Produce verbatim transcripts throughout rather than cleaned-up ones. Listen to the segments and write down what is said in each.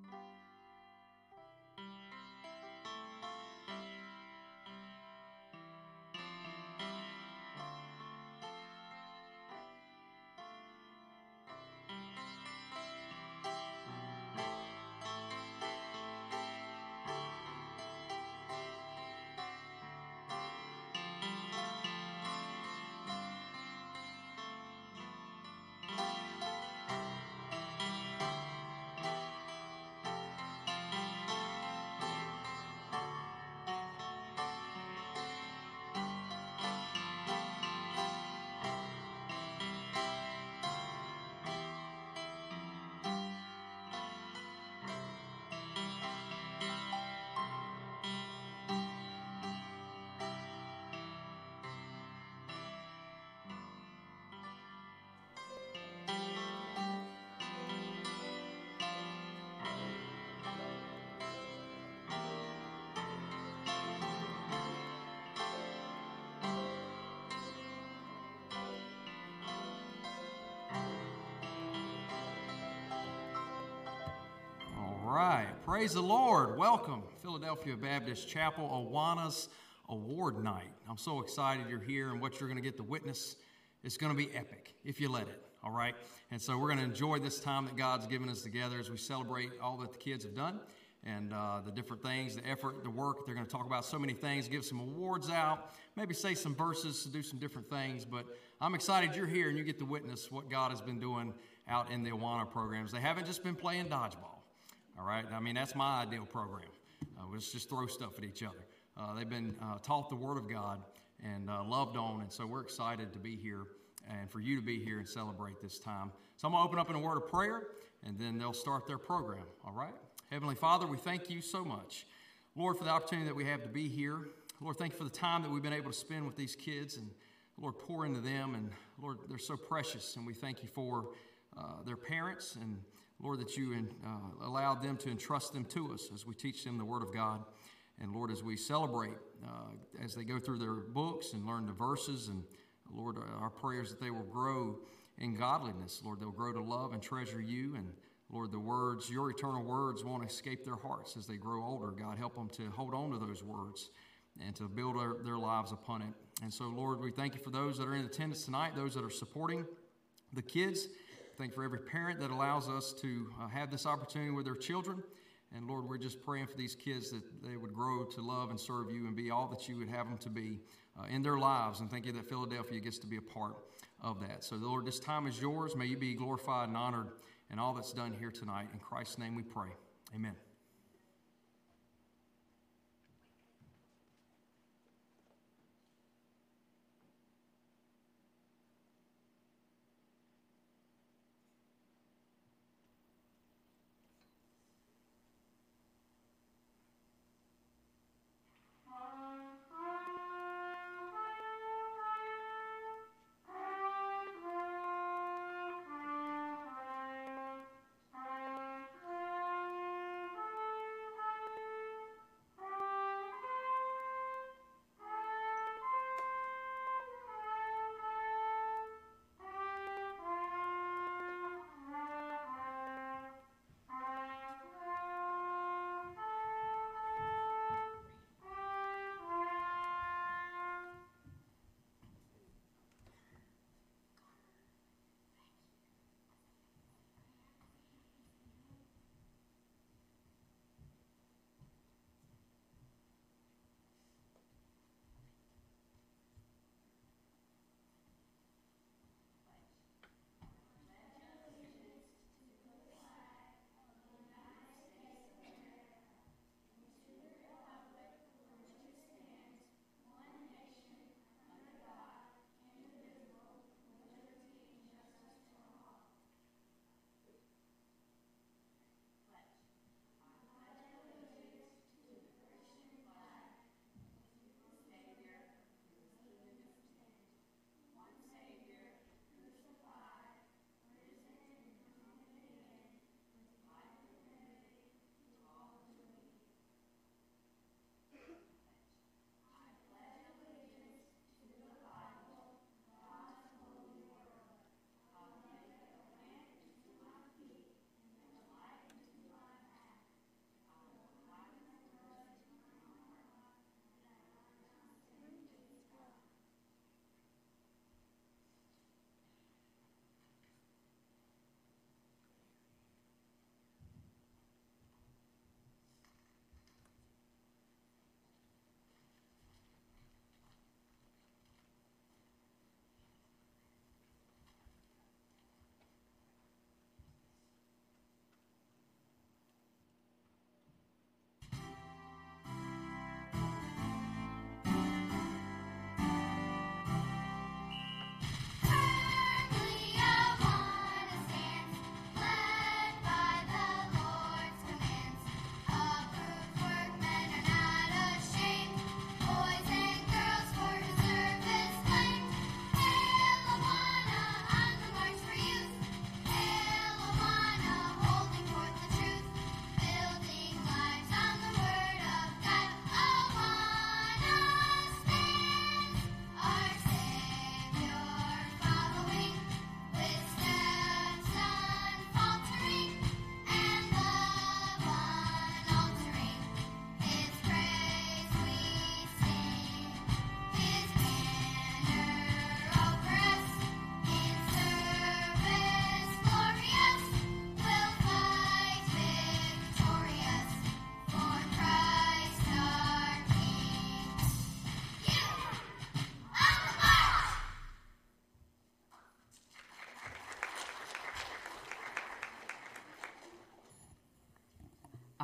All right, praise the Lord. Welcome, Philadelphia Baptist Chapel Awana's Award Night. I'm so excited you're here, and what you're going to get to witness is going to be epic, if you let it, all right? And so we're going to enjoy this time that God's given us together as we celebrate all that the kids have done and uh, the different things, the effort, the work. They're going to talk about so many things, give some awards out, maybe say some verses, do some different things. But I'm excited you're here and you get to witness what God has been doing out in the Awana programs. They haven't just been playing dodgeball. All right, I mean, that's my ideal program. Uh, let's just throw stuff at each other. Uh, they've been uh, taught the Word of God and uh, loved on, and so we're excited to be here and for you to be here and celebrate this time. So I'm going to open up in a word of prayer, and then they'll start their program, all right? Heavenly Father, we thank you so much, Lord, for the opportunity that we have to be here. Lord, thank you for the time that we've been able to spend with these kids, and Lord, pour into them, and Lord, they're so precious, and we thank you for uh, their parents, and Lord, that you uh, allowed them to entrust them to us as we teach them the Word of God. And Lord, as we celebrate, uh, as they go through their books and learn the verses, and Lord, our prayers that they will grow in godliness. Lord, they'll grow to love and treasure you. And Lord, the words, your eternal words won't escape their hearts as they grow older. God, help them to hold on to those words and to build their, their lives upon it. And so, Lord, we thank you for those that are in attendance tonight, those that are supporting the kids. Thank you for every parent that allows us to uh, have this opportunity with their children. And Lord, we're just praying for these kids that they would grow to love and serve you and be all that you would have them to be uh, in their lives. And thank you that Philadelphia gets to be a part of that. So Lord, this time is yours. May you be glorified and honored in all that's done here tonight. In Christ's name we pray. Amen.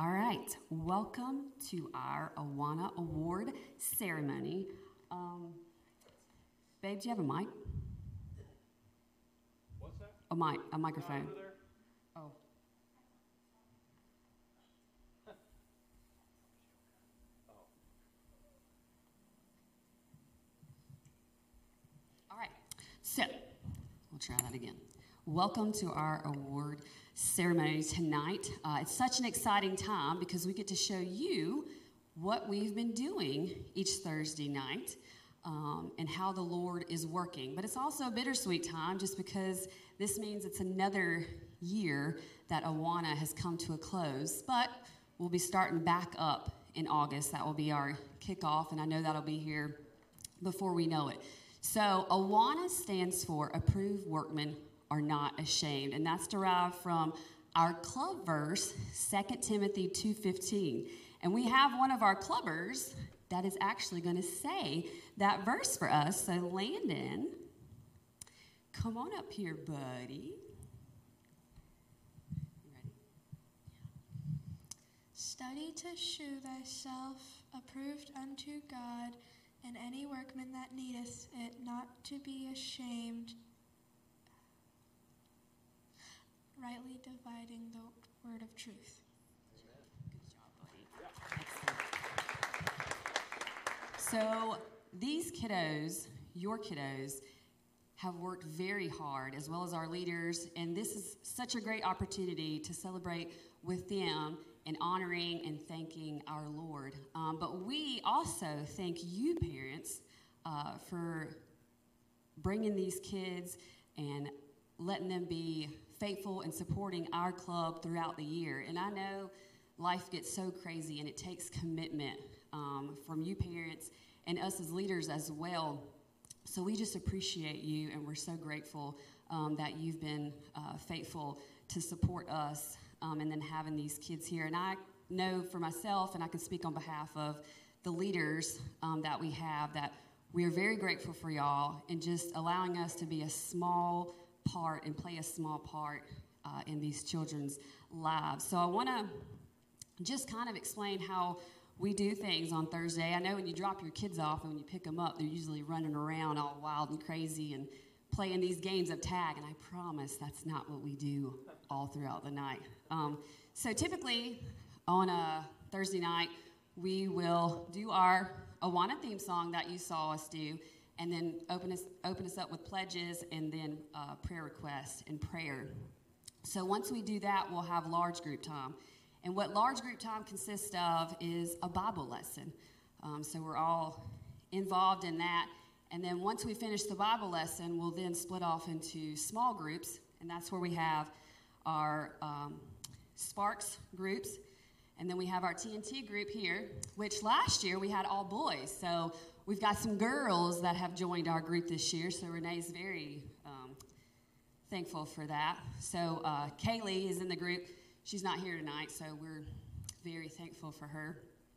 All right, welcome to our Awana Award ceremony. Um, babe, do you have a mic? What's that? A mic, a microphone. Over there? Oh. All right, so we'll try that again. Welcome to our award ceremony tonight. Uh, it's such an exciting time because we get to show you what we've been doing each Thursday night um, and how the Lord is working. But it's also a bittersweet time just because this means it's another year that Awana has come to a close. But we'll be starting back up in August. That will be our kickoff, and I know that'll be here before we know it. So Awana stands for Approved Workmen Are Not Ashamed, and that's derived from our club verse, Second Timothy two fifteen. And we have one of our clubbers that is actually going to say that verse for us. So Landon, come on up here, buddy. You ready? Study to shew thyself approved unto God, and any workman that needeth it, not to be ashamed, rightly dividing the word of truth. Good job, buddy. Excellent. So these kiddos, your kiddos, have worked very hard, as well as our leaders, and this is such a great opportunity to celebrate with them and honoring and thanking our Lord. Um, but we also thank you, parents, uh, for bringing these kids and letting them be faithful and supporting our club throughout the year. And I know life gets so crazy, and it takes commitment um, from you parents and us as leaders as well. So we just appreciate you, and we're so grateful um, that you've been uh, faithful to support us um, and then having these kids here. And I know for myself, and I can speak on behalf of the leaders um, that we have, that we are very grateful for y'all and just allowing us to be a small part and play a small part uh, in these children's lives. So I want to just kind of explain how we do things on Thursday. I know when you drop your kids off and when you pick them up, they're usually running around all wild and crazy and playing these games of tag, and I promise that's not what we do all throughout the night. Um, so typically on a Thursday night, we will do our Awana theme song that you saw us do, and then open us open us up with pledges and then uh, prayer requests and prayer. So once we do that, we'll have large group time. And what large group time consists of is a Bible lesson. Um, so we're all involved in that. And then once we finish the Bible lesson, we'll then split off into small groups, and that's where we have our um, Sparks groups, and then we have our T N T group here, which last year we had all boys. So we've got some girls that have joined our group this year, so Renee's very um, thankful for that. So uh, Kaylee is in the group. She's not here tonight, so we're very thankful for her.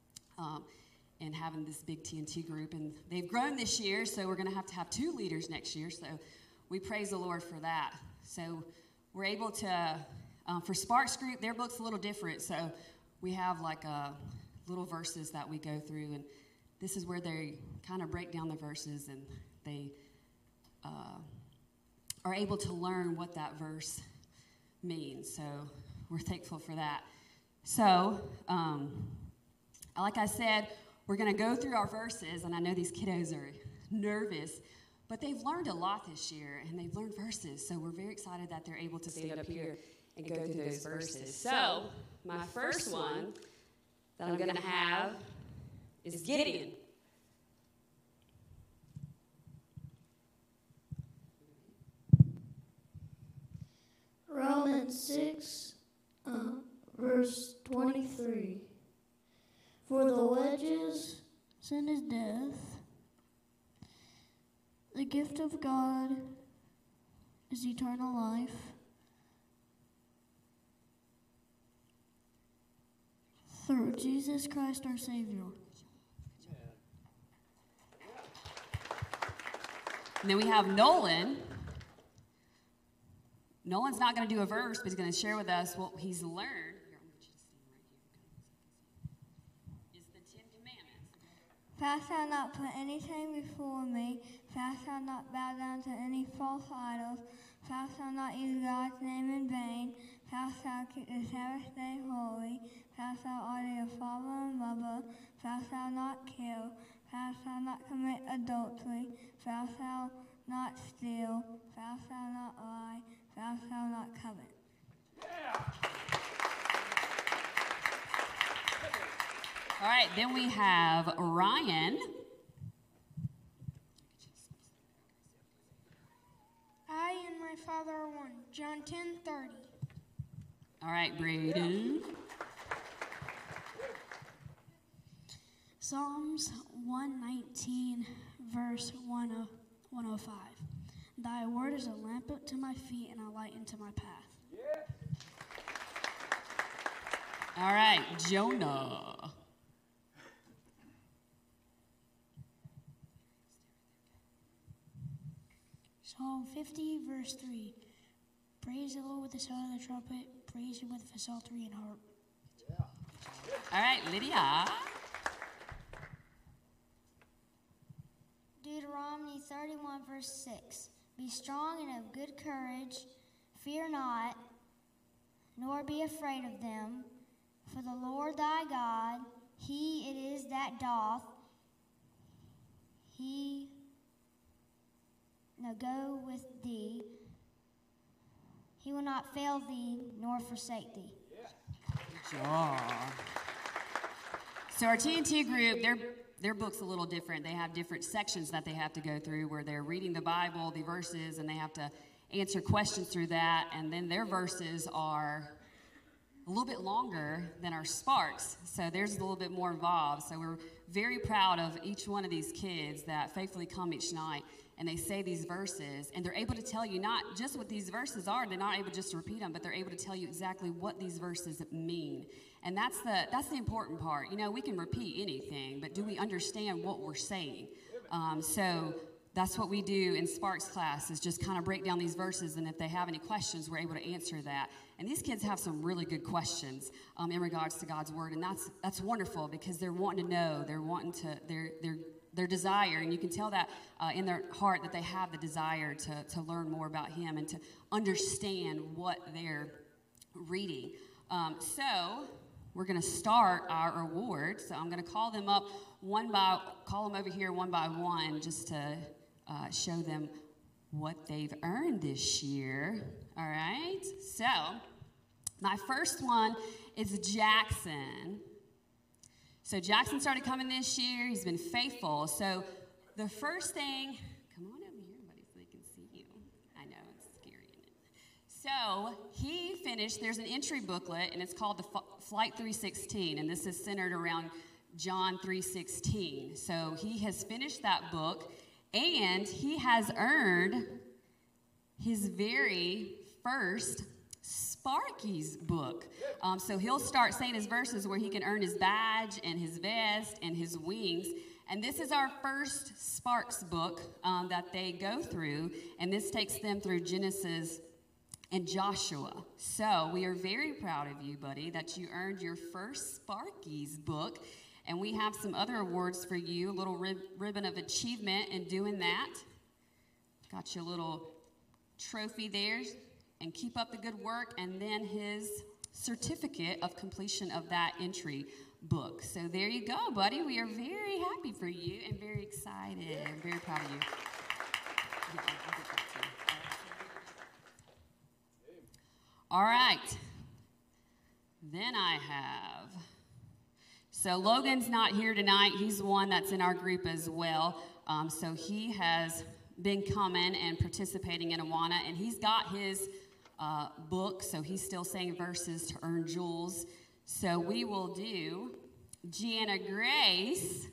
Um, and having this big T N T group. And they've grown this year, so we're going to have to have two leaders next year. So we praise the Lord for that. So we're able to, um, for Sparks group, their book's a little different. So we have like a little verses that we go through, and this is where they kind of break down the verses, and they uh, are able to learn what that verse means. So we're thankful for that. So, um, like I said, we're going to go through our verses, and I know these kiddos are nervous, but they've learned a lot this year, and they've learned verses, so we're very excited that they're able to stand up here and go through those verses. So, my first one that I'm going to have is Gideon. Romans six, uh, verse twenty-three. For the wages, sin is death. The gift of God is eternal life through Jesus Christ our Savior. And then we have Nolan. Nolan's not going to do a verse, but he's going to share with us what he's learned. Here, I'm going to stand right here. Thou shalt not put anything before me. Thou shalt not bow down to any false idols. Thou shalt not use God's name in vain. Thou shalt keep the Sabbath day holy. Thou shalt honor your father and mother. Thou shalt not kill. Thou shalt not commit adultery. Thou shalt not steal. Thou shalt not lie. Thou shalt not covet. All right, then we have Ryan. I and my Father are one. John ten thirty. All right, Braden. Psalms one nineteen, verse one oh five. Thy word is a lamp unto my feet and a light unto my path. All right, Jonah. Psalm fifty, verse three. Praise the Lord with the sound of the trumpet. Praise him with the psaltery and harp. All right, Lydia. Deuteronomy thirty-one, verse six. Be strong and of good courage. Fear not, nor be afraid of them. For the Lord thy God, he it is that doth. He no go with thee. He will not fail thee, nor forsake thee. Good job. So our T N T group, their their book's a little different. They have different sections that they have to go through where they're reading the Bible, the verses, and they have to answer questions through that. And then their verses are a little bit longer than our Sparks, so theirs is a little bit more involved. So we're very proud of each one of these kids that faithfully come each night and they say these verses, and they're able to tell you not just what these verses are, they're not able just to repeat them, but they're able to tell you exactly what these verses mean. And that's the that's the important part. You know, we can repeat anything, but do we understand what we're saying? Um, so that's what we do in Sparks class, is just kind of break down these verses, and if they have any questions, we're able to answer that. And these kids have some really good questions um, in regards to God's word, and that's that's wonderful because they're wanting to know, they're wanting to, they're they're their desire, and you can tell that uh, in their heart that they have the desire to, to learn more about him and to understand what they're reading. Um, so we're going to start our awards. So I'm going to call them up one by, call them over here one by one just to uh, show them what they've earned this year. All right? So my first one is Jackson. So Jackson started coming this year. He's been faithful. So the first thing, come on over here, buddy, so they can see you. I know, it's scary, isn't it? So he finished, there's an entry booklet, and it's called the F- Flight three sixteen, and this is centered around John three sixteen. So he has finished that book, and he has earned his very first Sparky's book. Um, so he'll start saying his verses where he can earn his badge and his vest and his wings. And this is our first Sparks book um, that they go through. And this takes them through Genesis and Joshua. So we are very proud of you, buddy, that you earned your first Sparky's book. And we have some other awards for you, a little rib- ribbon of achievement in doing that. Got your little trophy there. And keep up the good work, and then his certificate of completion of that entry book. So there you go, buddy. We are very happy for you and very excited. I'm very proud of you. Yeah, I'll get that to you. All right. Then I have, so Logan's not here tonight. He's one that's in our group as well. Um, so he has been coming and participating in Awana, and he's got his Uh, book, so he's still saying verses to earn jewels. So we will do Gianna Grace.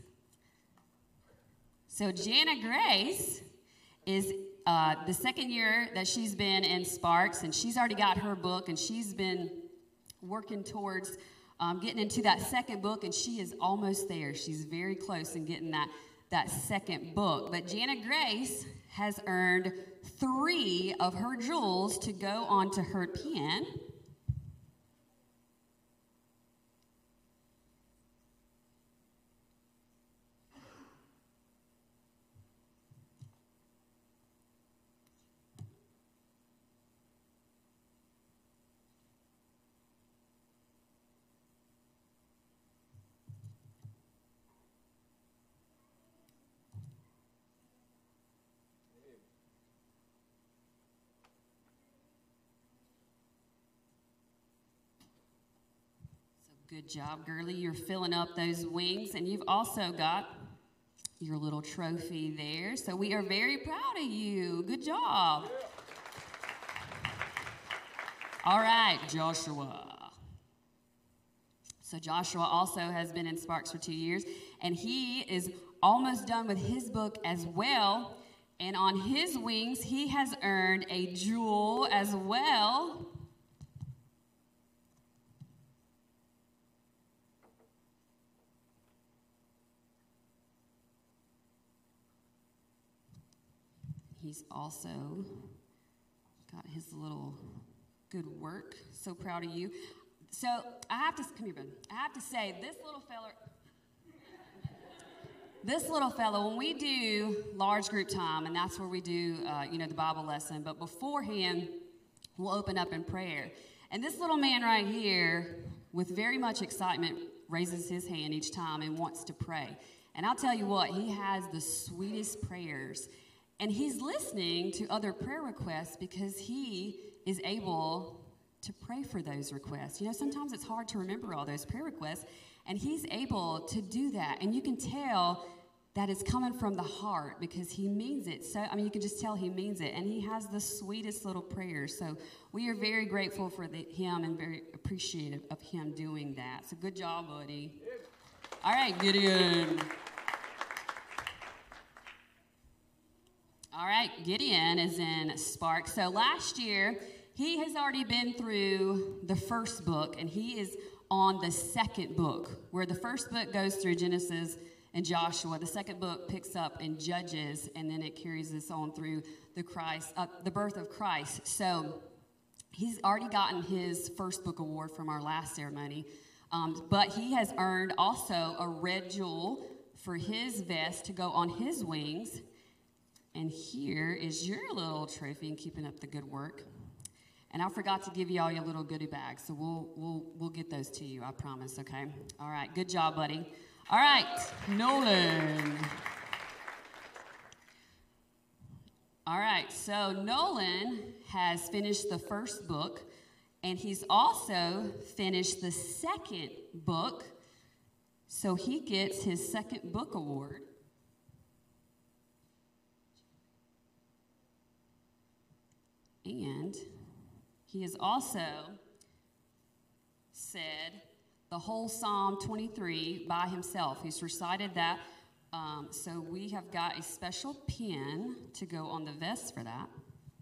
So Gianna Grace is uh, the second year that she's been in Sparks, and she's already got her book, and she's been working towards um, getting into that second book, and she is almost there. She's very close in getting that, that second book. But Gianna Grace has earned three of her jewels to go onto her pen. Good job, girlie. You're filling up those wings, and you've also got your little trophy there. So we are very proud of you. Good job. All right, Joshua. So Joshua also has been in Sparks for two years, and he is almost done with his book as well. And on his wings, he has earned a jewel as well. He's also got his little good work. So proud of you. So I have to, come here, bud. I have to say, this little fella, this little fellow, when we do large group time, and that's where we do, uh, you know, the Bible lesson, but beforehand, we'll open up in prayer. And this little man right here, with very much excitement, raises his hand each time and wants to pray. And I'll tell you what, he has the sweetest prayers. And he's listening to other prayer requests because he is able to pray for those requests. You know, sometimes it's hard to remember all those prayer requests, and he's able to do that. And you can tell that it's coming from the heart because he means it. So, I mean, you can just tell he means it. And he has the sweetest little prayers. So we are very grateful for the, him and very appreciative of him doing that. So good job, buddy. All right, Gideon. All right, Gideon is in Sparks. So last year, he has already been through the first book, and he is on the second book, where the first book goes through Genesis and Joshua. The second book picks up in Judges, and then it carries us on through the Christ, uh, the birth of Christ. So he's already gotten his first book award from our last ceremony, um, but he has earned also a red jewel for his vest to go on his wings. And here is your little trophy and keeping up the good work. And I forgot to give you all your little goodie bags, so we'll we'll we'll get those to you, I promise, okay? All right, good job, buddy. All right, Nolan. All right, so Nolan has finished the first book, and he's also finished the second book, so he gets his second book award. And he has also said the whole Psalm twenty-three by himself. He's recited that. Um, so we have got a special pin to go on the vest for that.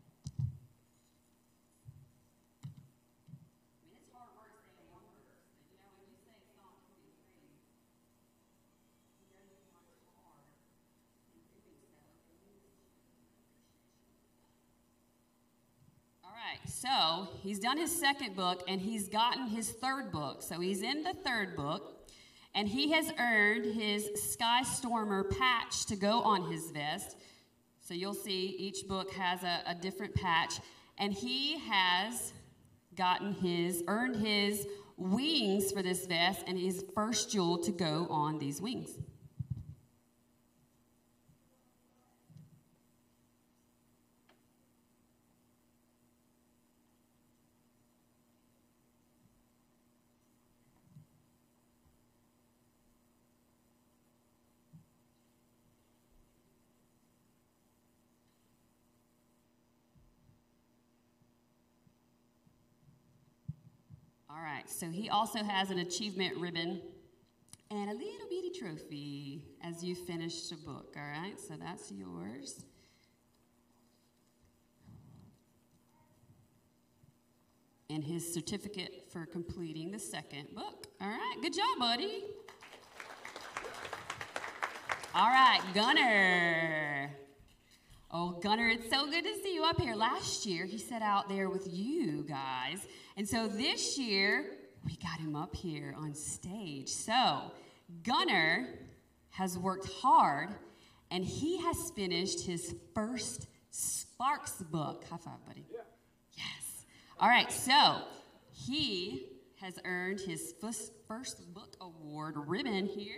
So he's done his second book, and he's gotten his third book. So he's in the third book, and he has earned his Sky Stormer patch to go on his vest. So you'll see each book has a, a different patch, and he has gotten his, earned his wings for this vest, and his first jewel to go on these wings. All right, so he also has an achievement ribbon and a little bitty trophy as you finish the book, all right? So that's yours. And his certificate for completing the second book. All right, good job, buddy. All right, Gunner. Oh, Gunner, it's so good to see you up here. Last year, he sat out there with you guys. And so this year, we got him up here on stage. So Gunner has worked hard, and he has finished his first Sparks book. High five, buddy. Yeah. Yes. All right, so he has earned his first, first book award ribbon here.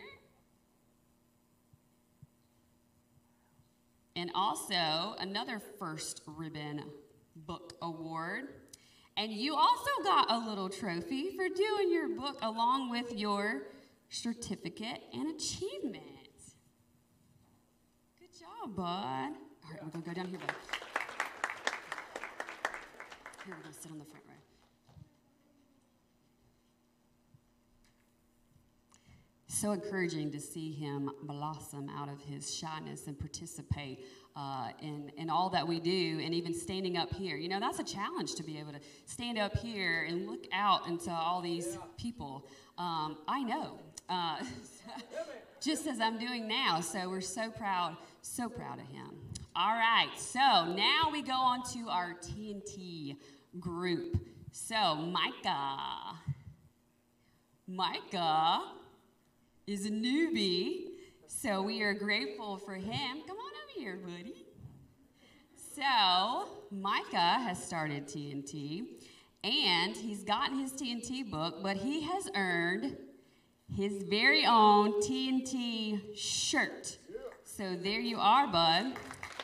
And also another first ribbon book award. And you also got a little trophy for doing your book along with your certificate and achievement. Good job, bud. All right, we're going to go down here, bud. Here, we're going to sit on the front row. So encouraging to see him blossom out of his shyness and participate uh, in, in all that we do, and even standing up here. You know, that's a challenge to be able to stand up here and look out into all these people. Um, I know, uh, just as I'm doing now. So we're so proud, so proud of him. All right, so now we go on to our T N T group. So Micah, Micah is a newbie, so we are grateful for him. Come on over here, buddy. So Micah has started T N T, and he's gotten his T N T book, but he has earned his very own T N T shirt. So there you are, bud.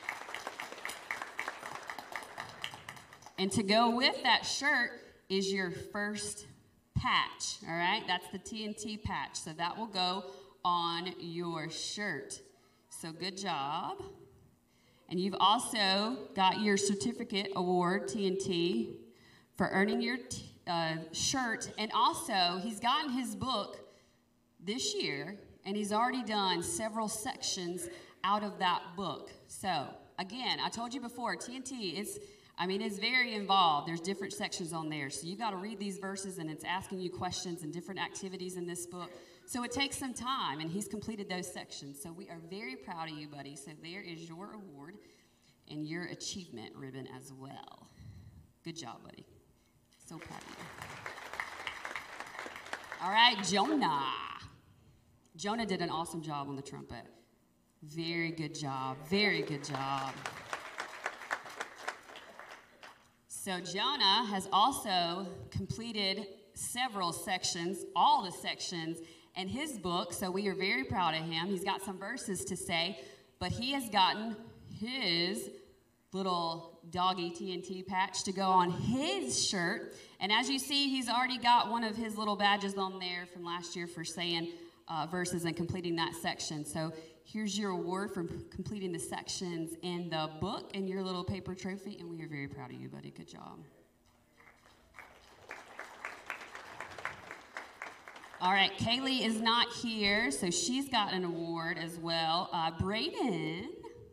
And to go with that shirt is your first patch, all right? That's the T N T patch. So that will go on your shirt. So good job. And you've also got your certificate award, T N T, for earning your t- uh, shirt. And also, he's gotten his book this year, and he's already done several sections out of that book. So, again, I told you before, T N T, it's I mean, it's very involved. There's different sections on there. So you got to read these verses, and it's asking you questions and different activities in this book. So it takes some time, and he's completed those sections. So we are very proud of you, buddy. So there is your award and your achievement ribbon as well. Good job, buddy. So proud of you. All right, Jonah. Jonah did an awesome job on the trumpet. Very good job. Very good job. So Jonah has also completed several sections, all the sections in his book, so we are very proud of him. He's got some verses to say, but he has gotten his little doggy T N T patch to go on his shirt. And as you see, he's already got one of his little badges on there from last year for saying uh, verses and completing that section. So here's your award for completing the sections in the book and your little paper trophy, and we are very proud of you, buddy. Good job. All right, Kaylee is not here, so she's got an award as well. Uh, Braden.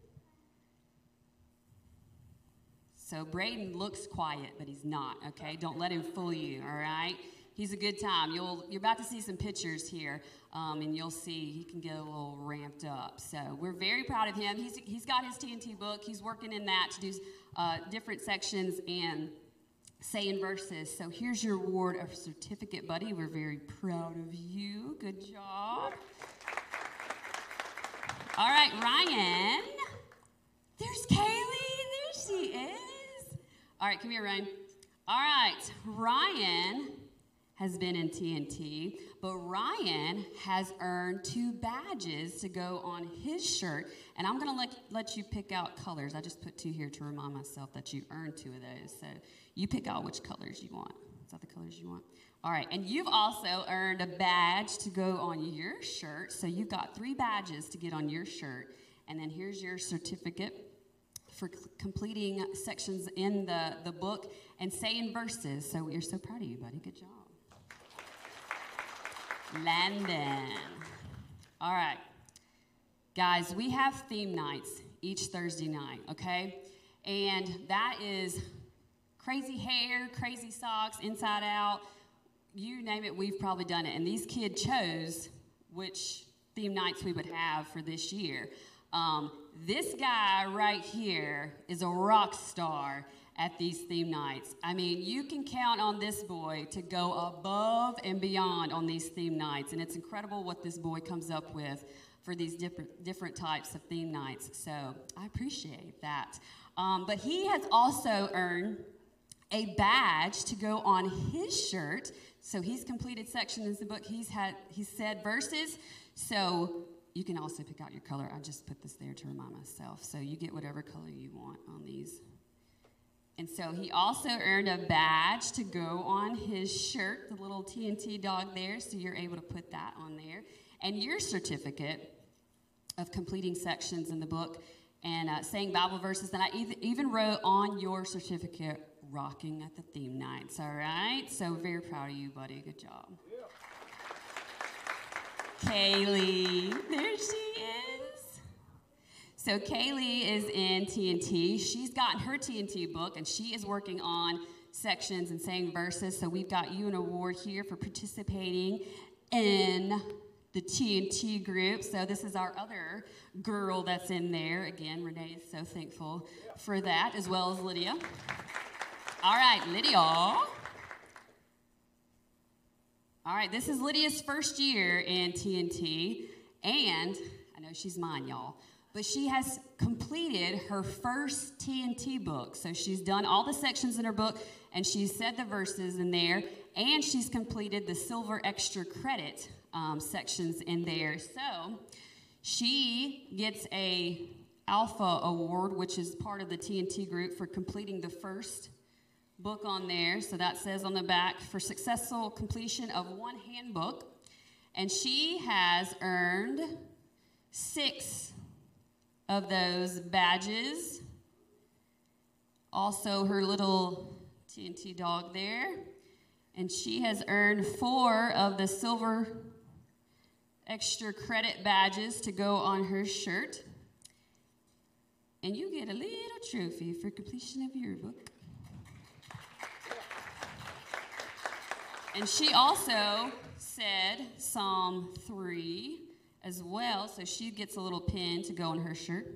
So Braden looks quiet, but he's not, okay? Don't let him fool you, all right? He's a good time. You'll, you're about to see some pictures here, um, and you'll see he can get a little ramped up. So we're very proud of him. He's, he's got his T N T book. He's working in that to do uh, different sections and saying verses. So here's your award of certificate, buddy. We're very proud of you. Good job. All right, Ryan. There's Kaylee. There she is. All right, come here, Ryan. All right, Ryan has been in T N T, but Ryan has earned two badges to go on his shirt, and I'm going to let, let you pick out colors. I just put two here to remind myself that you earned two of those, so you pick out which colors you want. Is that the colors you want? All right, and you've also earned a badge to go on your shirt, so you've got three badges to get on your shirt, and then here's your certificate for c- completing sections in the, the book and saying verses. So we're so proud of you, buddy. Good job. Landon. All right. Guys, we have theme nights each Thursday night, okay? And that is crazy hair, crazy socks, inside out. You name it, we've probably done it. And these kids chose which theme nights we would have for this year. Um, this guy right here is a rock star at these theme nights. I mean, you can count on this boy to go above and beyond on these theme nights, and it's incredible what this boy comes up with for these different different types of theme nights. So I appreciate that. Um, but he has also earned a badge to go on his shirt. So he's completed sections in the book. He's had he's said verses. So you can also pick out your color. I just put this there to remind myself. So you get whatever color you want on these And so he also earned a badge to go on his shirt, the little T N T dog there, so you're able to put that on there. And your certificate of completing sections in the book and uh, saying Bible verses. And I even wrote on your certificate, rocking at the theme nights, all right? So very proud of you, buddy. Good job. Yeah. Kaylee, there she is. So Kaylee is in T N T. She's gotten her T N T book, and she is working on sections and saying verses. So we've got you an award here for participating in the T N T group. So this is our other girl that's in there. Again, Renee is so thankful for that, as well as Lydia. All right, Lydia. All right, this is Lydia's first year in T N T, and I know she's mine, y'all, but she has completed her first T N T book. So she's done all the sections in her book, and she's said the verses in there, and she's completed the silver extra credit um, sections in there. So she gets a Alpha Award, which is part of the T N T group, for completing the first book on there. So that says on the back, for successful completion of one handbook. And she has earned six of those badges. Also her little T N T dog there. And she has earned four of the silver extra credit badges to go on her shirt. And you get a little trophy for completion of your book. And she also said Psalm three as well, so she gets a little pin to go on her shirt.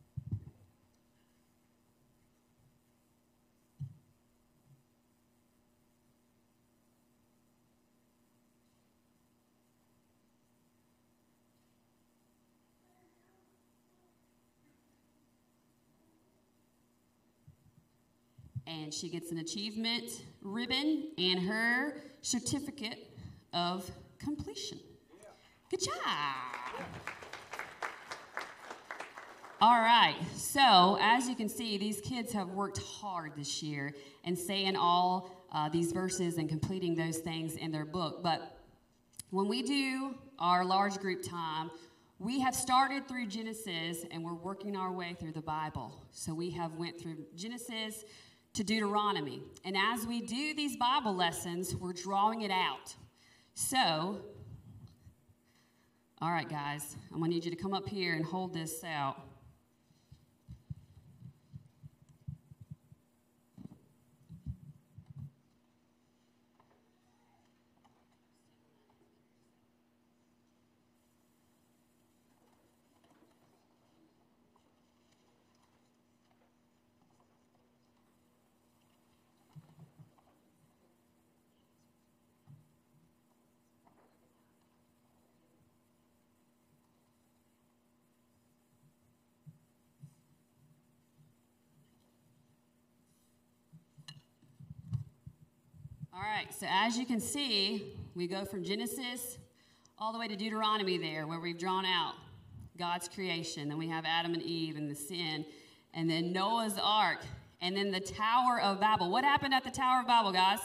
And she gets an achievement ribbon and her certificate of completion. Good job. All right, so as you can see, these kids have worked hard this year and saying all uh, these verses and completing those things in their book. But when we do our large group time, we have started through Genesis and we're working our way through the Bible. So we have went through Genesis to Deuteronomy. And as we do these Bible lessons, we're drawing it out. So, all right, guys, I'm going to need you to come up here and hold this out. All right, so as you can see, we go from Genesis all the way to Deuteronomy there, where we've drawn out God's creation. Then we have Adam and Eve and the sin, and then Noah's Ark, and then the Tower of Babel. What happened at the Tower of Babel, guys?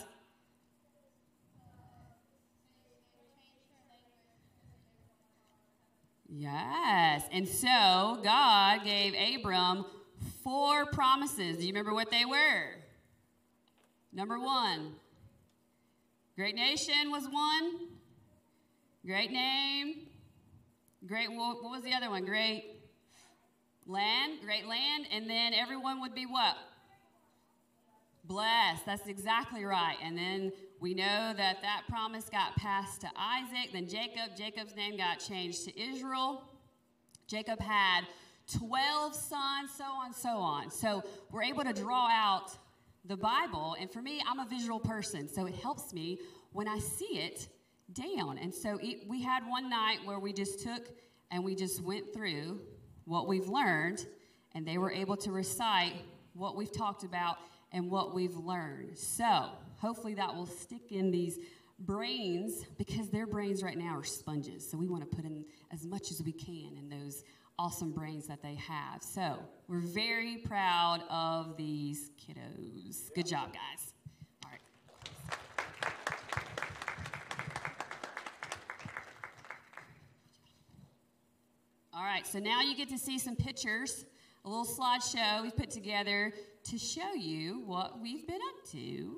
Yes, and so God gave Abram four promises. Do you remember what they were? Number one, great nation was one. Great name. Great, what was the other one? Great land, great land. And then everyone would be what? Blessed. That's exactly right. And then we know that that promise got passed to Isaac. Then Jacob, Jacob's name got changed to Israel. Jacob had twelve sons, so on, so on. So we're able to draw out the Bible, and for me, I'm a visual person, so it helps me when I see it down. And so it, we had one night where we just took and we just went through what we've learned, and they were able to recite what we've talked about and what we've learned. So hopefully that will stick in these brains, because their brains right now are sponges. So we want to put in as much as we can in those awesome brains that they have. So we're very proud of these kiddos. Good job, guys. All right. All right, so now you get to see some pictures, a little slideshow we've put together to show you what we've been up to.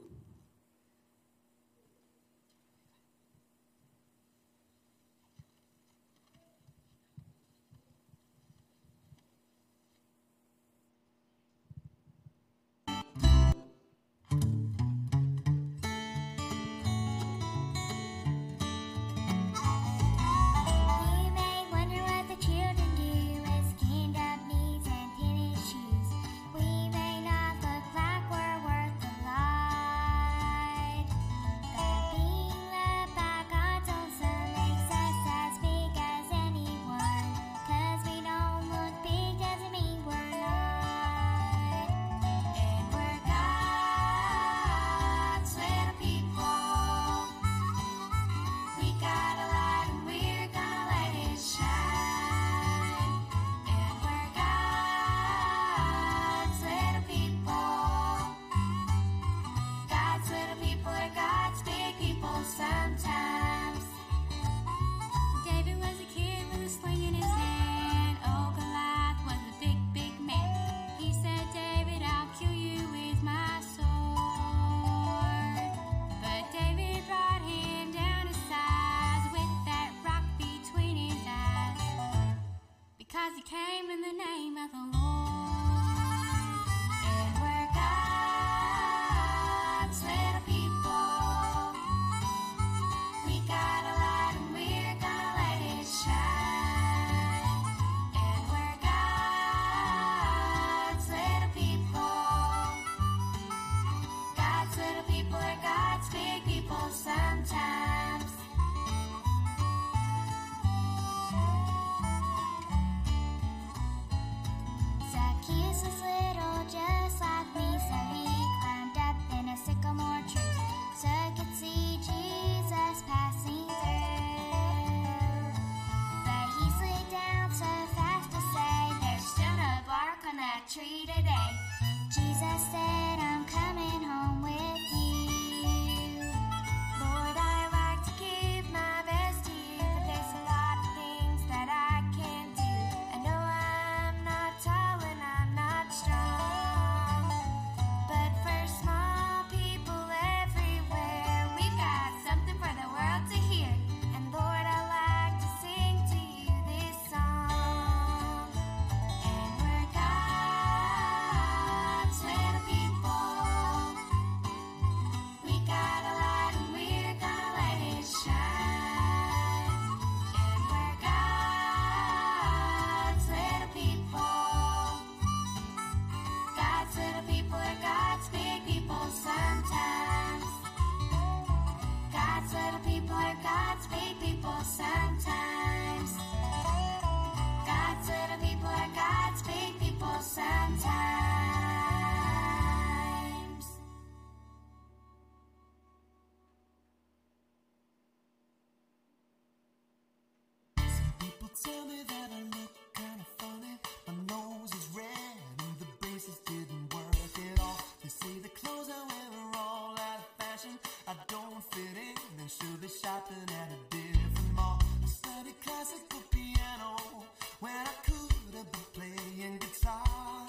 Tell me that I look kinda funny. My nose is red and the braces didn't work at all. They say the clothes I wear are all out of fashion. I don't fit in and should be shopping at a different mall. I studied classical piano when I could have been playing guitar.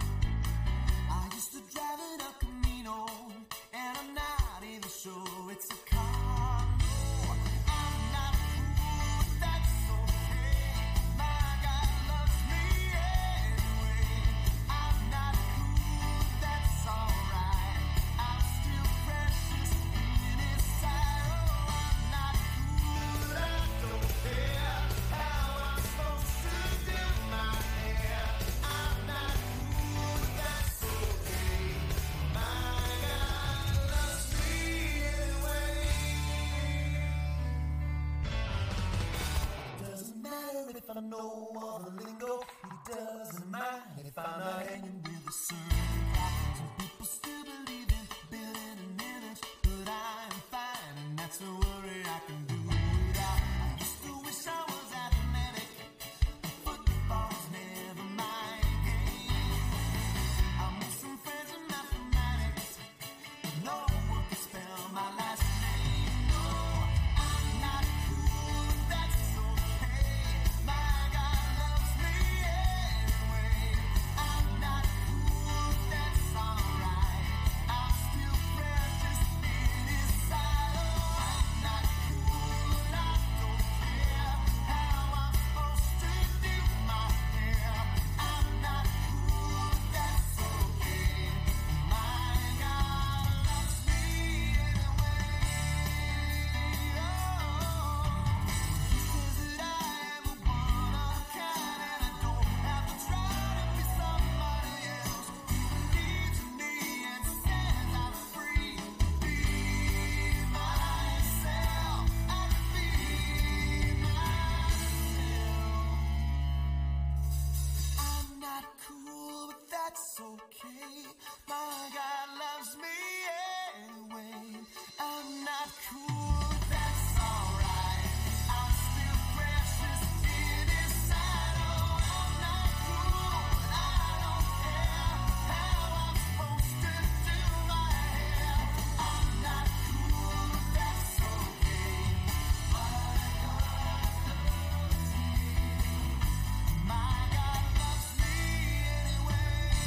I used to drive an El Camino and I'm not even sure it's a car. I'm not a fool, that's okay. My God loves me anyway. I'm not cool, that's alright. I'm still precious in His sight. Oh, I'm not cool, I don't care how I'm supposed to do my hair. I'm not cool, that's okay. My God loves me anyway. Doesn't matter if I know all the lingo. It doesn't matter if I'm not hanging with a certain crowd. Some people still believe in building an image, but I am fine, and that's the way not cool, but that's okay. My God loves me anyway. I'm not cool, but that's alright. I'm still precious in His sight. Oh, I'm not cool, but I don't care how I'm supposed to do my hair. I'm not cool, but that's okay. My God loves me. My God loves me anyway.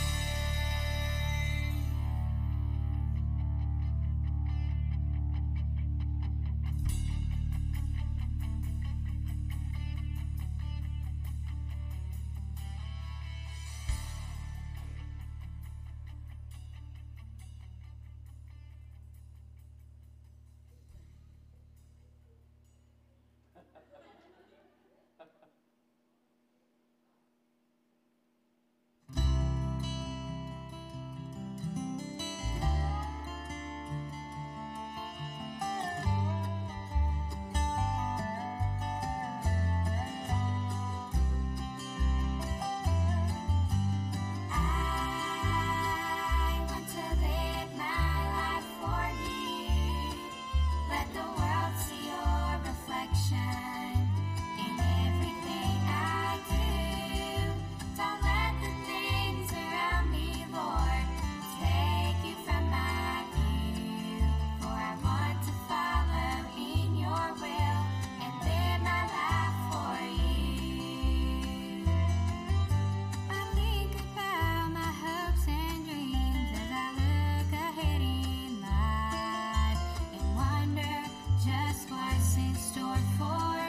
I want to live my life for Thee. Let the world see Your reflection in everything I do. Don't let the things around me, Lord, take You from my view. For I want to follow in Your will and live my life for You. I think about my hopes and dreams as I look ahead in life and wonder just what's in store for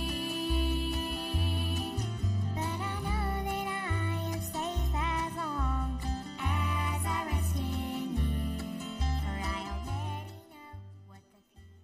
me. But I know that I am safe as long as I rest in You, for I already know what the future.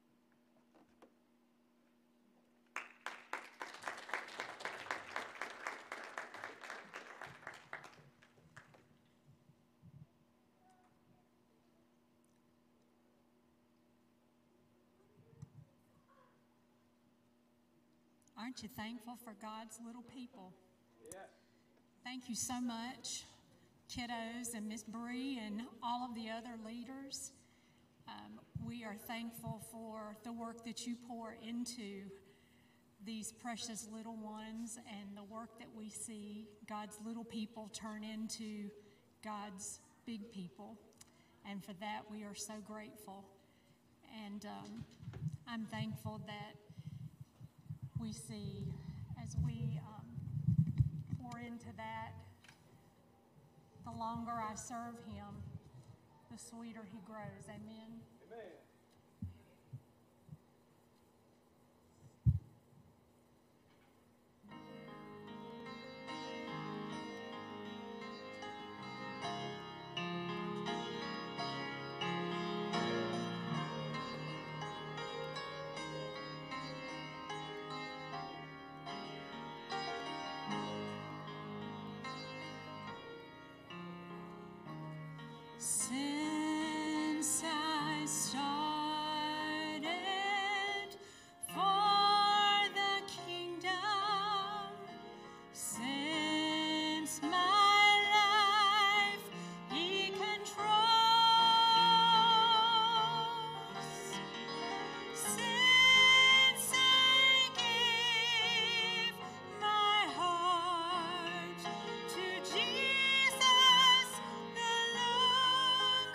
Aren't you thankful for God's little people? Thank you so much, kiddos and Miss Bree and all of the other leaders. Um, we are thankful for the work that you pour into these precious little ones and the work that we see God's little people turn into God's big people. And for that, we are so grateful. And um, I'm thankful that we see as we um, pour into that, the longer I serve Him, the sweeter He grows. Amen. Amen. Since I started for the kingdom, since my life He controls, since I gave my heart to Jesus, the long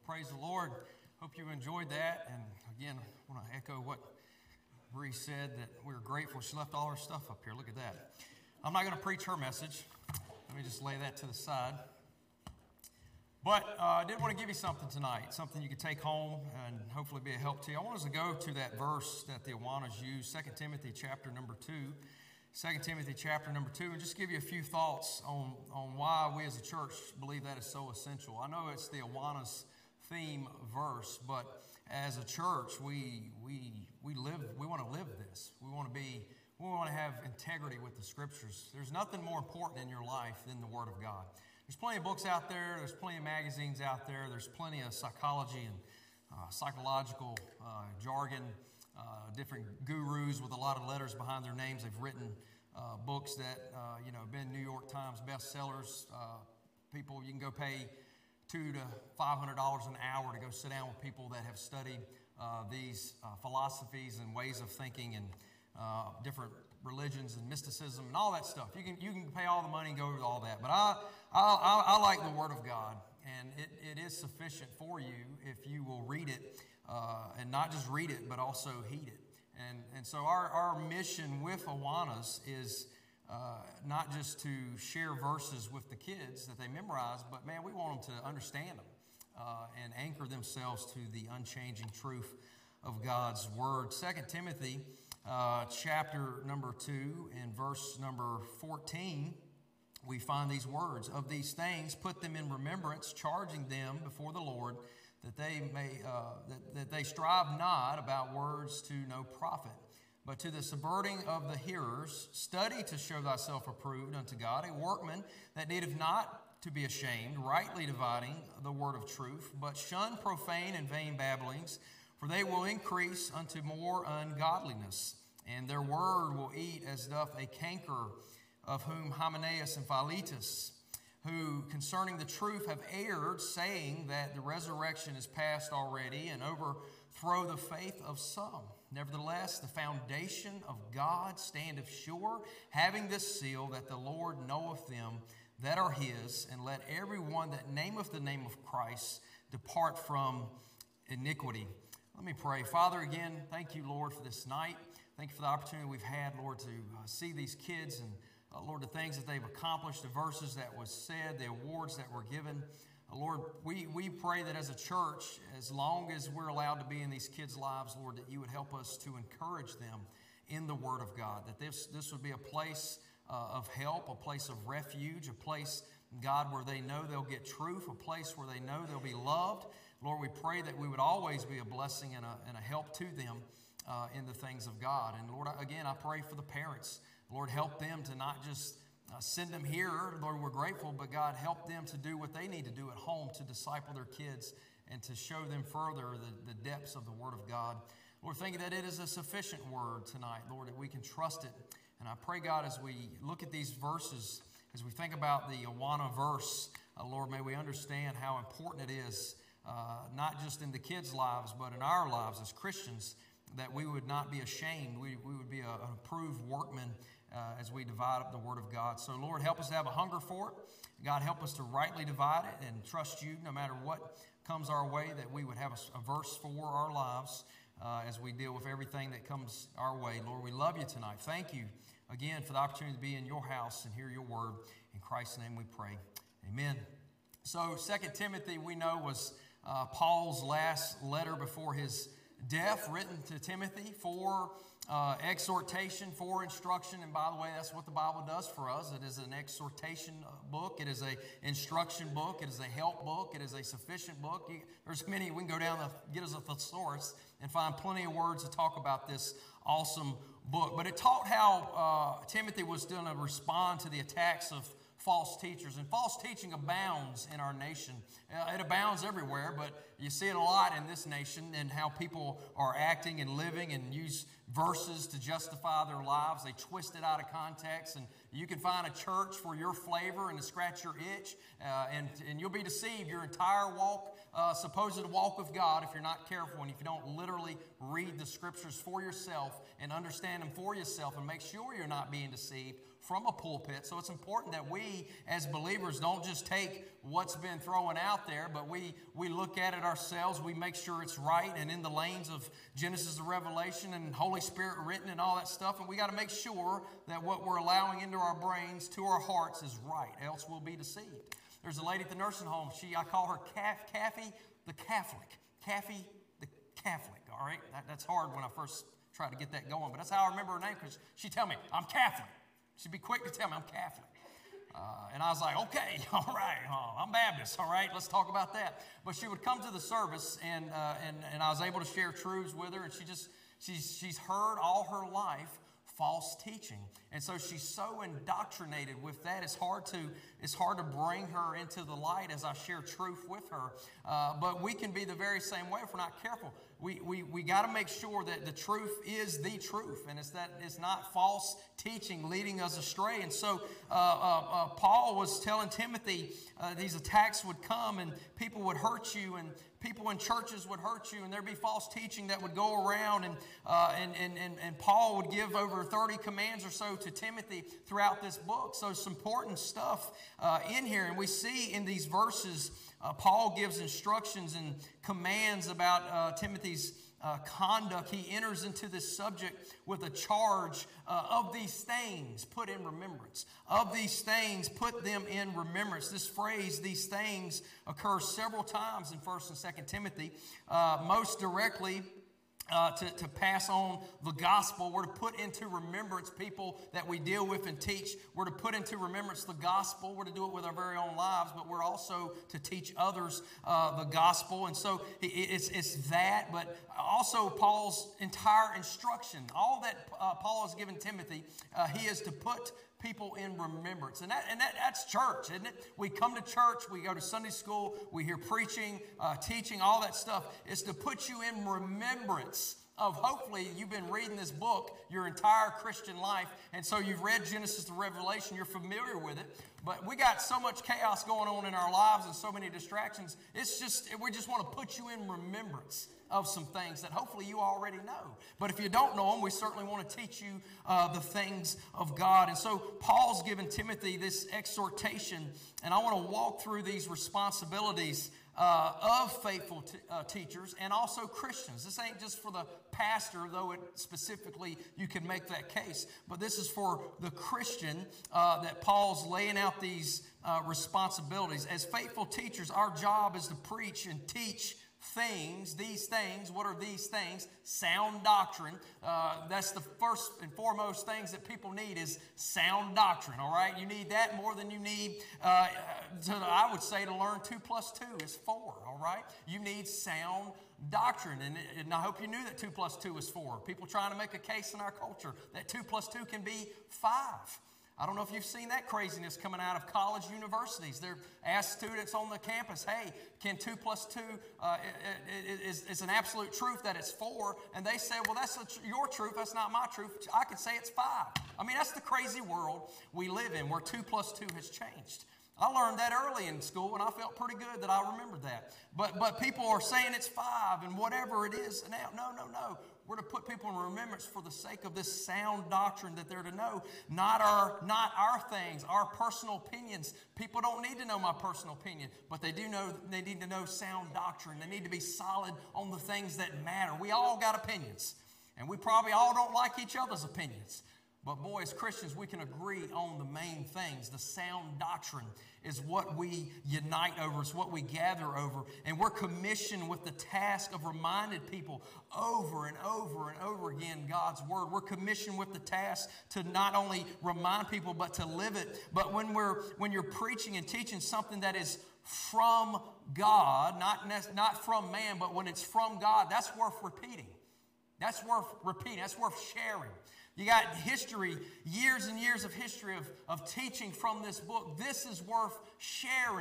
praise the Lord. Hope you enjoyed that. And again, I want to echo what Bree said, that we're grateful she left all her stuff up here. Look at that. I'm not going to preach her message. Let me just lay that to the side. But uh, I did want to give you something tonight, something you could take home and hopefully be a help to you. I want us to go to that verse that the Awanas use, Second Timothy chapter number two. Second Timothy chapter number two, and just give you a few thoughts on, on why we as a church believe that is so essential. I know it's the Awanas theme verse, but as a church, we we we live we want to live this. We want to be we want to have integrity with the scriptures. There's nothing more important in your life than the Word of God. There's plenty of books out there. There's plenty of magazines out there. There's plenty of psychology and uh, psychological uh, jargon. Uh, different gurus with a lot of letters behind their names. They've written uh, books that uh, you know have been New York Times bestsellers. Uh, people, you can go pay two to five hundred dollars an hour to go sit down with people that have studied uh, these uh, philosophies and ways of thinking and uh, different religions and mysticism and all that stuff. You can you can pay all the money and go over all that. But I I, I, I like the Word of God, and it, it is sufficient for you if you will read it. Uh, and not just read it, but also heed it. And and so our, our mission with Awanas is uh, not just to share verses with the kids that they memorize, but man, we want them to understand them uh, and anchor themselves to the unchanging truth of God's Word. Second Timothy uh, chapter number two and verse number fourteen, we find these words. Of these things, put them in remembrance, charging them before the Lord, that they may uh, that, that they strive not about words to no profit, but to the subverting of the hearers. Study to show thyself approved unto God, a workman that needeth not to be ashamed, rightly dividing the word of truth. But shun profane and vain babblings, for they will increase unto more ungodliness, and their word will eat as doth a canker, of whom Hymenaeus and Philetus, who concerning the truth have erred, saying that the resurrection is past already, and overthrow the faith of some. Nevertheless, the foundation of God standeth sure, having this seal, that the Lord knoweth them that are his, and let every one that nameth the name of Christ depart from iniquity. Let me pray. Father, again, thank you, Lord, for this night. Thank you for the opportunity we've had, Lord, to uh, see these kids and Uh, Lord, the things that they've accomplished, the verses that was said, the awards that were given. Uh, Lord, we, we pray that as a church, as long as we're allowed to be in these kids' lives, Lord, that you would help us to encourage them in the Word of God, that this, this would be a place uh, of help, a place of refuge, a place, God, where they know they'll get truth, a place where they know they'll be loved. Lord, we pray that we would always be a blessing and a, and a help to them uh, in the things of God. And Lord, again, I pray for the parents. Lord, help them to not just uh, send them here. Lord, we're grateful, but God, help them to do what they need to do at home to disciple their kids and to show them further the, the depths of the Word of God. Lord, thank you that it is a sufficient Word tonight, Lord, that we can trust it. And I pray, God, as we look at these verses, as we think about the Awana verse, uh, Lord, may we understand how important it is, uh, not just in the kids' lives, but in our lives as Christians, that we would not be ashamed. We, we would be a, an approved workman Uh, as we divide up the Word of God. So, Lord, help us to have a hunger for it. God, help us to rightly divide it and trust you no matter what comes our way, that we would have a, a verse for our lives uh, as we deal with everything that comes our way. Lord, we love you tonight. Thank you again for the opportunity to be in your house and hear your word. In Christ's name we pray. Amen. So, Second Timothy, we know, was uh, Paul's last letter before his death, written to Timothy for Uh, exhortation, for instruction. And by the way, that's what the Bible does for us. It is an exhortation book. It is an instruction book. It is a help book. It is a sufficient book. You, there's many. We can go down and get us a thesaurus and find plenty of words to talk about this awesome book. But it taught how uh, Timothy was going to respond to the attacks of false teachers. And false teaching abounds in our nation. Uh, it abounds everywhere, but you see it a lot in this nation, and how people are acting and living and use verses to justify their lives. They twist it out of context, and you can find a church for your flavor and to scratch your itch, uh, and, and you'll be deceived your entire walk, uh, supposed walk with God, if you're not careful and if you don't literally read the scriptures for yourself and understand them for yourself and make sure you're not being deceived. from a pulpit. So it's important that we as believers don't just take what's been thrown out there, but we, we look at it ourselves. We make sure it's right and in the lanes of Genesis to Revelation and Holy Spirit written and all that stuff. And we got to make sure that what we're allowing into our brains, to our hearts, is right. Else we'll be deceived. There's a lady at the nursing home. She, I call her Caff, Kathy the Catholic. Kathy the Catholic, all right? That, that's hard when I first tried to get that going, but that's how I remember her name, because she'd tell me, I'm Catholic. She'd be quick to tell me I'm Catholic. Uh, and I was like, okay, all right, uh, I'm Baptist, all right, let's talk about that. But she would come to the service, and uh, and and I was able to share truths with her, and she just, she's, she's heard all her life false teaching. And so she's so indoctrinated with that, it's hard to it's hard to bring her into the light as I share truth with her. Uh, but we can be the very same way if we're not careful. We we, we got to make sure that the truth is the truth, and it's that it's not false teaching leading us astray. And so uh, uh, uh, Paul was telling Timothy uh, these attacks would come, and people would hurt you, and people in churches would hurt you, and there'd be false teaching that would go around, and, uh, and, and, and, and Paul would give over thirty commands or so to Timothy throughout this book. So it's important stuff uh, in here, and we see in these verses, uh, Paul gives instructions and commands about uh, Timothy's Uh, conduct. He enters into this subject with a charge uh, of these things put in remembrance. Of these things, put them in remembrance. This phrase, these things, occurs several times in First and Second Timothy. Uh, most directly, Uh, to, to pass on the gospel. We're to put into remembrance people that we deal with and teach. We're to put into remembrance the gospel. We're to do it with our very own lives, but we're also to teach others uh, the gospel. And so it's, it's that, but also Paul's entire instruction. All that uh, Paul has given Timothy, uh, he is to put people in remembrance. And that and that, that's church, isn't it? We come to church, we go to Sunday school, we hear preaching, uh, teaching, all that stuff. It's to put you in remembrance of, hopefully you've been reading this book your entire Christian life, and so you've read Genesis to Revelation, you're familiar with it. But we got so much chaos going on in our lives and so many distractions. It's just, we just want to put you in remembrance of some things that hopefully you already know. But if you don't know them, we certainly want to teach you uh, the things of God. And so Paul's given Timothy this exhortation, and I want to walk through these responsibilities uh, of faithful t- uh, teachers and also Christians. This ain't just for the pastor, though it specifically you can make that case, but this is for the Christian uh, that Paul's laying out these uh, responsibilities. As faithful teachers, our job is to preach and teach things, these things. What are these things? Sound doctrine. Uh, that's the first and foremost things that people need is sound doctrine, all right? You need that more than you need, uh, to, I would say, to learn two plus two is four, all right? You need sound doctrine, and, and I hope you knew that two plus two is four. People trying to make a case in our culture that two plus two can be five. I don't know if you've seen that craziness coming out of college universities. They're asked students on the campus, hey, can two plus two uh, is, is an absolute truth that it's four? And they say, well, that's tr- your truth. That's not my truth. I could say it's five. I mean, that's the crazy world we live in where two plus two has changed. I learned that early in school, and I felt pretty good that I remembered that. But but people are saying it's five and whatever it is now. No, no, no. We're to put people in remembrance for the sake of this sound doctrine that they're to know, not our not our things, our personal opinions. People don't need to know my personal opinion, but they do know they need to know sound doctrine. They need to be solid on the things that matter. We all got opinions, and we probably all don't like each other's opinions. But boy, as Christians, we can agree on the main things. The sound doctrine is what we unite over. It's what we gather over. And we're commissioned with the task of reminding people over and over and over again God's Word. We're commissioned with the task to not only remind people, but to live it. But when we're when you're preaching and teaching something that is from God, not, not from man, but when it's from God, that's worth repeating. That's worth repeating. That's worth sharing. You got history, years and years of history of, of teaching from this book. This is worth sharing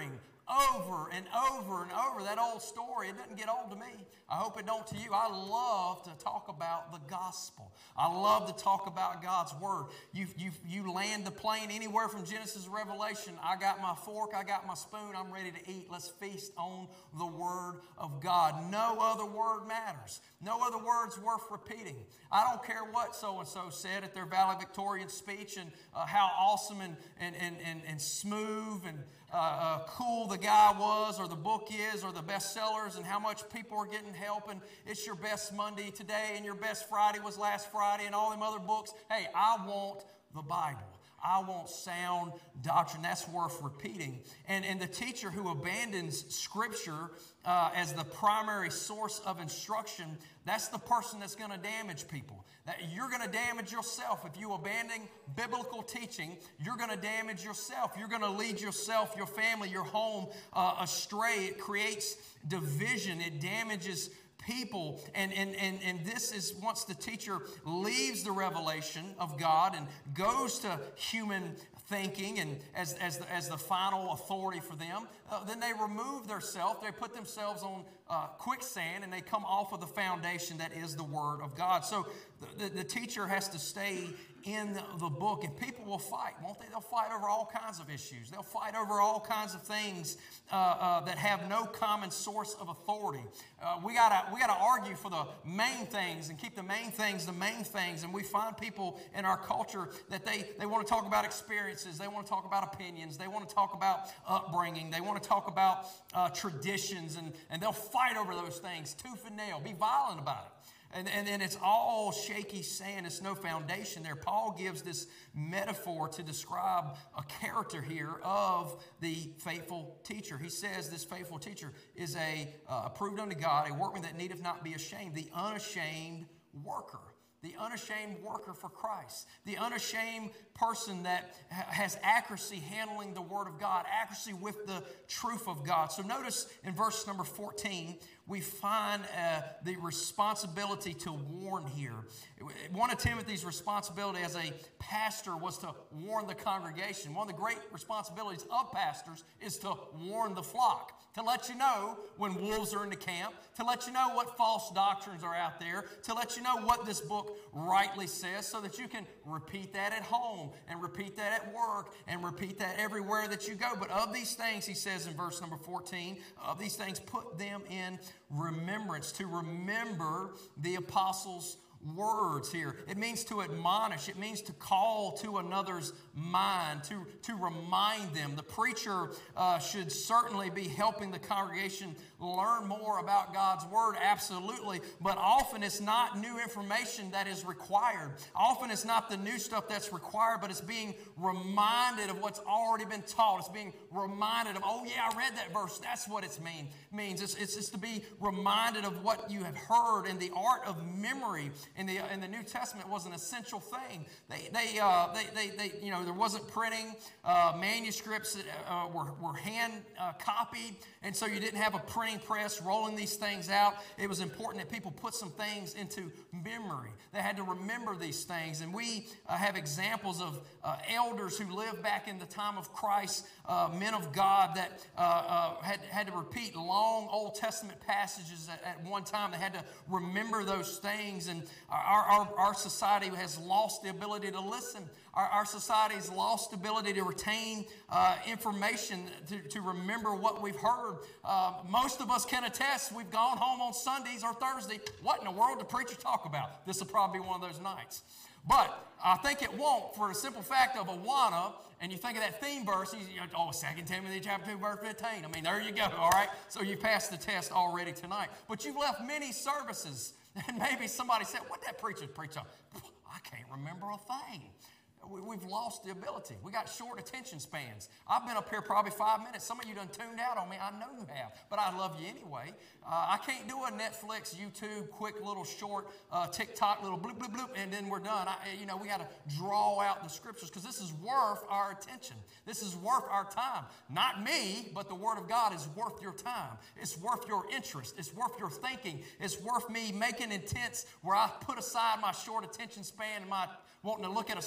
over and over and over. That old story, it doesn't get old to me. I hope it don't to you. I love to talk about the gospel. I love to talk about God's word. You, you, you land the plane anywhere from Genesis to Revelation. I got my fork, I got my spoon, I'm ready to eat. Let's feast on the word of God. No other word matters. No other word's worth repeating. I don't care what so-and-so said at their valedictorian speech and uh, how awesome and, and, and, and, and smooth and uh, uh, cool the guy was, or the book is, or the bestsellers, and how much people are getting help, and it's your best Monday today, and your best Friday was last Friday, and all them other books. Hey, I want the Bible. I want sound doctrine. That's worth repeating. And, and the teacher who abandons Scripture uh, as the primary source of instruction, that's the person that's going to damage people. That you're going to damage yourself. If you abandon biblical teaching, you're going to damage yourself. You're going to lead yourself, your family, your home uh, astray. It creates division. It damages people. And, and, and, and this is once the teacher leaves the revelation of God and goes to human thinking and as, as, the, as the final authority for them, uh, then they remove themselves. They put themselves on uh, quicksand and they come off of the foundation that is the Word of God. So the, the, the teacher has to stay in the, the book, and people will fight, won't they? They'll fight over all kinds of issues. They'll fight over all kinds of things uh, uh, that have no common source of authority. Uh, we gotta we gotta argue for the main things and keep the main things the main things. And we find people in our culture that they they want to talk about experiences, they want to talk about opinions, they want to talk about upbringing, they want to talk about uh, traditions, and and they'll fight over those things tooth and nail, be violent about it. And, and then it's all shaky sand. It's no foundation there. Paul gives this metaphor to describe a character here of the faithful teacher. He says this faithful teacher is a uh, approved unto God, a workman that needeth not be ashamed, the unashamed worker. The unashamed worker for Christ. The unashamed person that ha- has accuracy handling the Word of God, accuracy with the truth of God. So notice in verse number fourteen, we find uh, the responsibility to warn here. One of Timothy's responsibility as a pastor was to warn the congregation. One of the great responsibilities of pastors is to warn the flock, to let you know when wolves are in the camp, to let you know what false doctrines are out there, to let you know what this book rightly says so that you can repeat that at home and repeat that at work and repeat that everywhere that you go. But of these things, he says in verse number fourteen, of these things put them in remembrance, to remember the apostles' words here. It means to admonish. It means to call to another's mind, to, to remind them. The preacher uh, should certainly be helping the congregation learn more about God's Word, absolutely. But often it's not new information that is required. Often it's not the new stuff that's required, but it's being reminded of what's already been taught. It's being reminded of, oh yeah, I read that verse. That's what it's mean, means. It's, it's just to be reminded of what you have heard. And the art of memory in the in the New Testament was an essential thing. They they uh, they, they they you know there wasn't printing. Uh, manuscripts uh, were were hand uh, copied, and so you didn't have a printing press rolling these things out. It was important that people put some things into memory. They had to remember these things, and we uh, have examples of uh, elders who lived back in the time of Christ, uh, men of God that uh, uh, had had to repeat long Old Testament passages at, at one time. They had to remember those things, and Our, our, our society has lost the ability to listen. Our, our society has lost the ability to retain uh, information, to, to remember what we've heard. Uh, most of us can attest we've gone home on Sundays or Thursday. What in the world did the preacher talk about? This will probably be one of those nights. But I think it won't, for the simple fact of Awana, and you think of that theme verse, you know, oh, Second Timothy chapter two, verse fifteen. I mean, there you go, all right? So you passed the test already tonight. But you've left many services. And maybe somebody said, what did that preacher preach on? I can't remember a thing. We've lost the ability. We got short attention spans. I've been up here probably five minutes. Some of you done tuned out on me. I know you have, but I love you anyway. Uh, I can't do a Netflix, YouTube, quick little short uh, TikTok, little bloop, bloop, bloop, and then we're done. I, you know, we got to draw out the scriptures because this is worth our attention. This is worth our time. Not me, but the Word of God is worth your time. It's worth your interest. It's worth your thinking. It's worth me making intense where I put aside my short attention span and my wanting to look at a squirrel or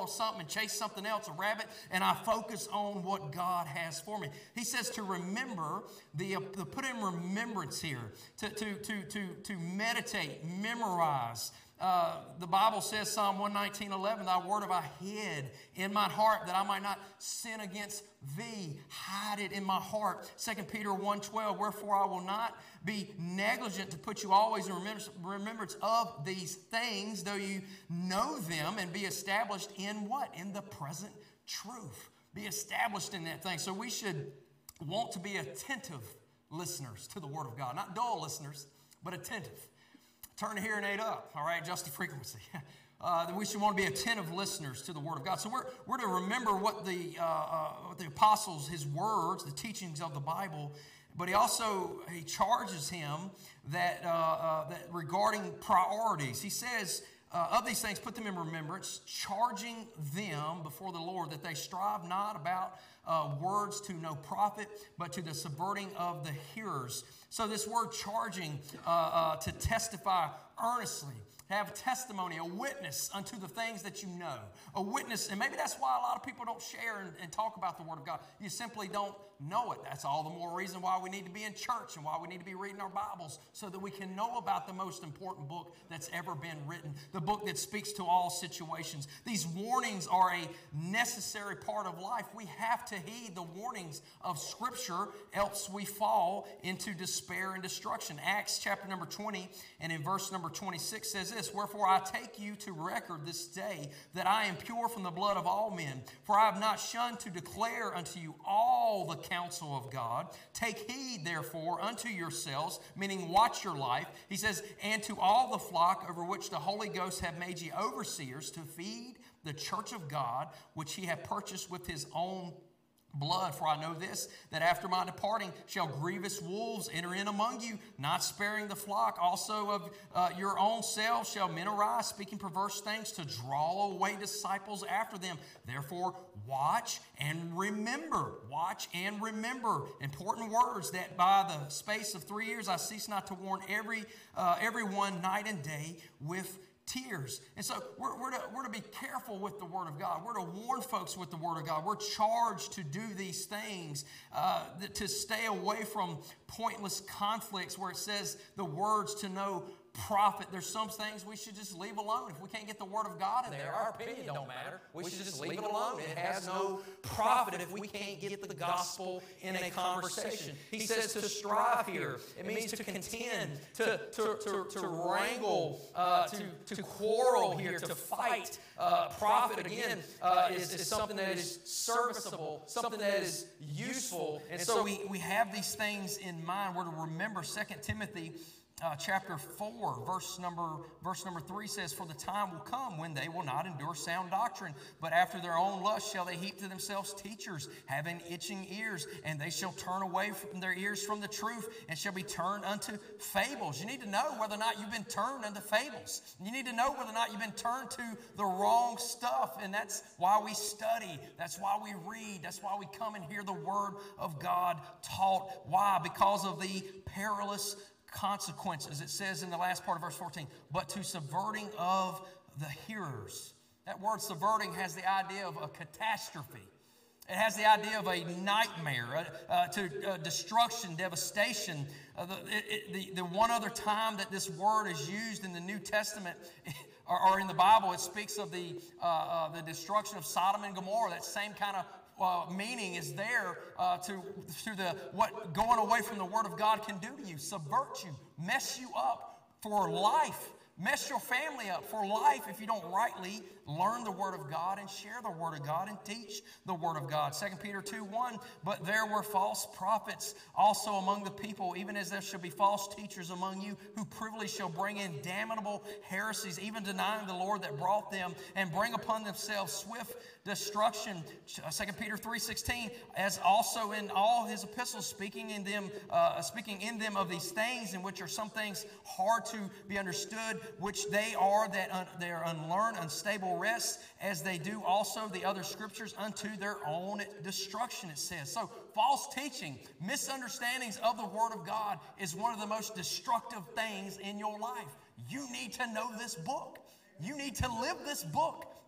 something and chase something else, a rabbit, and I focus on what God has for me. He says to remember, the, uh, to put in remembrance here, to, to, to, to, to meditate, memorize. Uh, the Bible says, Psalm one nineteen, eleven, thy word have I hid in my heart that I might not sin against thee. Hide it in my heart. Second Peter one twelve, wherefore I will not be negligent to put you always in remembrance of these things, though you know them, and be established in what? In the present truth. Be established in that thing. So we should want to be attentive listeners to the Word of God. Not dull listeners, but attentive. Turn the hearing aid up, all right, adjust the frequency. Uh, we should want to be attentive listeners to the Word of God. So we're, we're to remember what the, uh, uh, what the apostles, his words, the teachings of the Bible, but he also, he charges him that, uh, uh, that regarding priorities. He says, uh, of these things, put them in remembrance, charging them before the Lord that they strive not about uh, words to no profit, but to the subverting of the hearers. So this word charging, uh, uh, to testify earnestly, have testimony, a witness unto the things that you know. A witness, and maybe that's why a lot of people don't share and, and talk about the Word of God. You simply don't know it. That's all the more reason why we need to be in church and why we need to be reading our Bibles so that we can know about the most important book that's ever been written, the book that speaks to all situations. These warnings are a necessary part of life. We have to heed the warnings of Scripture, else we fall into despair and destruction. Acts chapter number twenty and in verse number twenty-six says this, wherefore I take you to record this day that I am pure from the blood of all men, for I have not shunned to declare unto you all the counsel of God. Take heed, therefore, unto yourselves, meaning watch your life. He says, and to all the flock over which the Holy Ghost have made ye overseers to feed the church of God, which he hath purchased with his own blood. For I know this, that after my departing shall grievous wolves enter in among you, not sparing the flock. Also of uh, your own selves shall men arise, speaking perverse things, to draw away disciples after them. Therefore watch and remember. Watch and remember. Important words that by the space of three years I cease not to warn every uh, everyone night and day with tears. And so we're, we're, to, we're to be careful with the Word of God. We're to warn folks with the Word of God. We're charged to do these things, uh, to stay away from pointless conflicts where it says the words to no profit. There's some things we should just leave alone. If we can't get the Word of God in there, our opinion don't matter. We should just leave it alone. It has no profit if we can't get the gospel in a conversation. He says to strive here. It means to contend, to, to, to, to wrangle, uh, to, to quarrel here, to fight. Uh, profit, again, uh, is, is something that is serviceable, something that is useful. And so we, we have these things in mind. We're to remember Second Timothy Uh, chapter four, verse number verse number three says, for the time will come when they will not endure sound doctrine, but after their own lust shall they heap to themselves teachers, having itching ears, and they shall turn away from their ears from the truth, and shall be turned unto fables. You need to know whether or not you've been turned unto fables. You need to know whether or not you've been turned to the wrong stuff, and that's why we study. That's why we read. That's why we come and hear the Word of God taught. Why? Because of the perilous consequences. It says in the last part of verse fourteen, but to subverting of the hearers. That word subverting has the idea of a catastrophe. It has the idea of a nightmare, uh, uh, to uh, destruction, devastation. Uh, the, it, it, the, the one other time that this word is used in the New Testament or, or in the Bible, it speaks of the, uh, uh, the destruction of Sodom and Gomorrah. That same kind of Uh, meaning is there uh, to, to the what going away from the Word of God can do to you, subvert you, mess you up for life, mess your family up for life if you don't rightly learn the Word of God and share the Word of God and teach the Word of God. Second Peter two one, but there were false prophets also among the people, even as there shall be false teachers among you, who privily shall bring in damnable heresies, even denying the Lord that brought them, and bring upon themselves swift destruction. Second Peter three sixteen, as also in all his epistles, speaking in them, uh, speaking in them of these things, in which are some things hard to be understood, which they are that un- they are unlearned, unstable rest, as they do also the other scriptures unto their own destruction, it says. So false teaching, misunderstandings of the Word of God is one of the most destructive things in your life. You need to know this book. You need to live this book.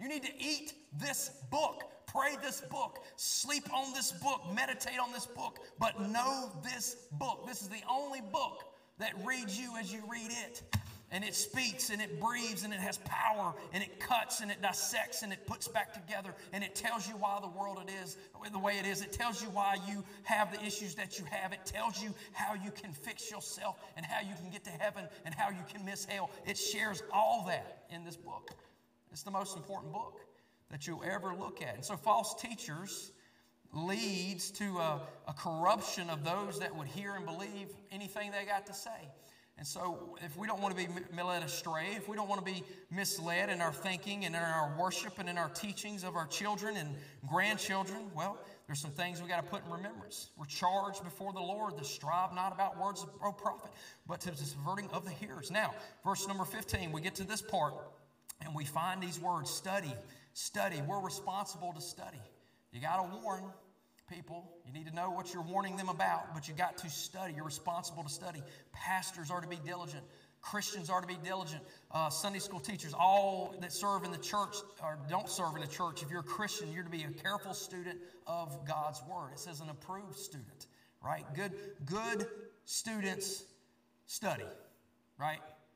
You need to eat this book. Pray this book. Sleep on this book. Meditate on this book. But know this book. This is the only book that reads you as you read it. And it speaks and it breathes and it has power and it cuts and it dissects and it puts back together and it tells you why the world it is the way it is. It tells you why you have the issues that you have. It tells you how you can fix yourself and how you can get to heaven and how you can miss hell. It shares all that in this book. It's the most important book that you'll ever look at. And so false teachers leads to a, a corruption of those that would hear and believe anything they got to say. And so if we don't want to be led astray, if we don't want to be misled in our thinking and in our worship and in our teachings of our children and grandchildren, well, there's some things we got to put in remembrance. We're charged before the Lord to strive not about words of profit, but to the subverting of the hearers. Now, verse number fifteen, we get to this part and we find these words, study, study. We're responsible to study. You got to warn people. You need to know what you're warning them about, but you got to study. You're responsible to study. Pastors are to be diligent. Christians are to be diligent. Uh, Sunday school teachers, all that serve in the church or don't serve in the church, if you're a Christian, you're to be a careful student of God's word. It says an approved student, right? Good, good students study, right?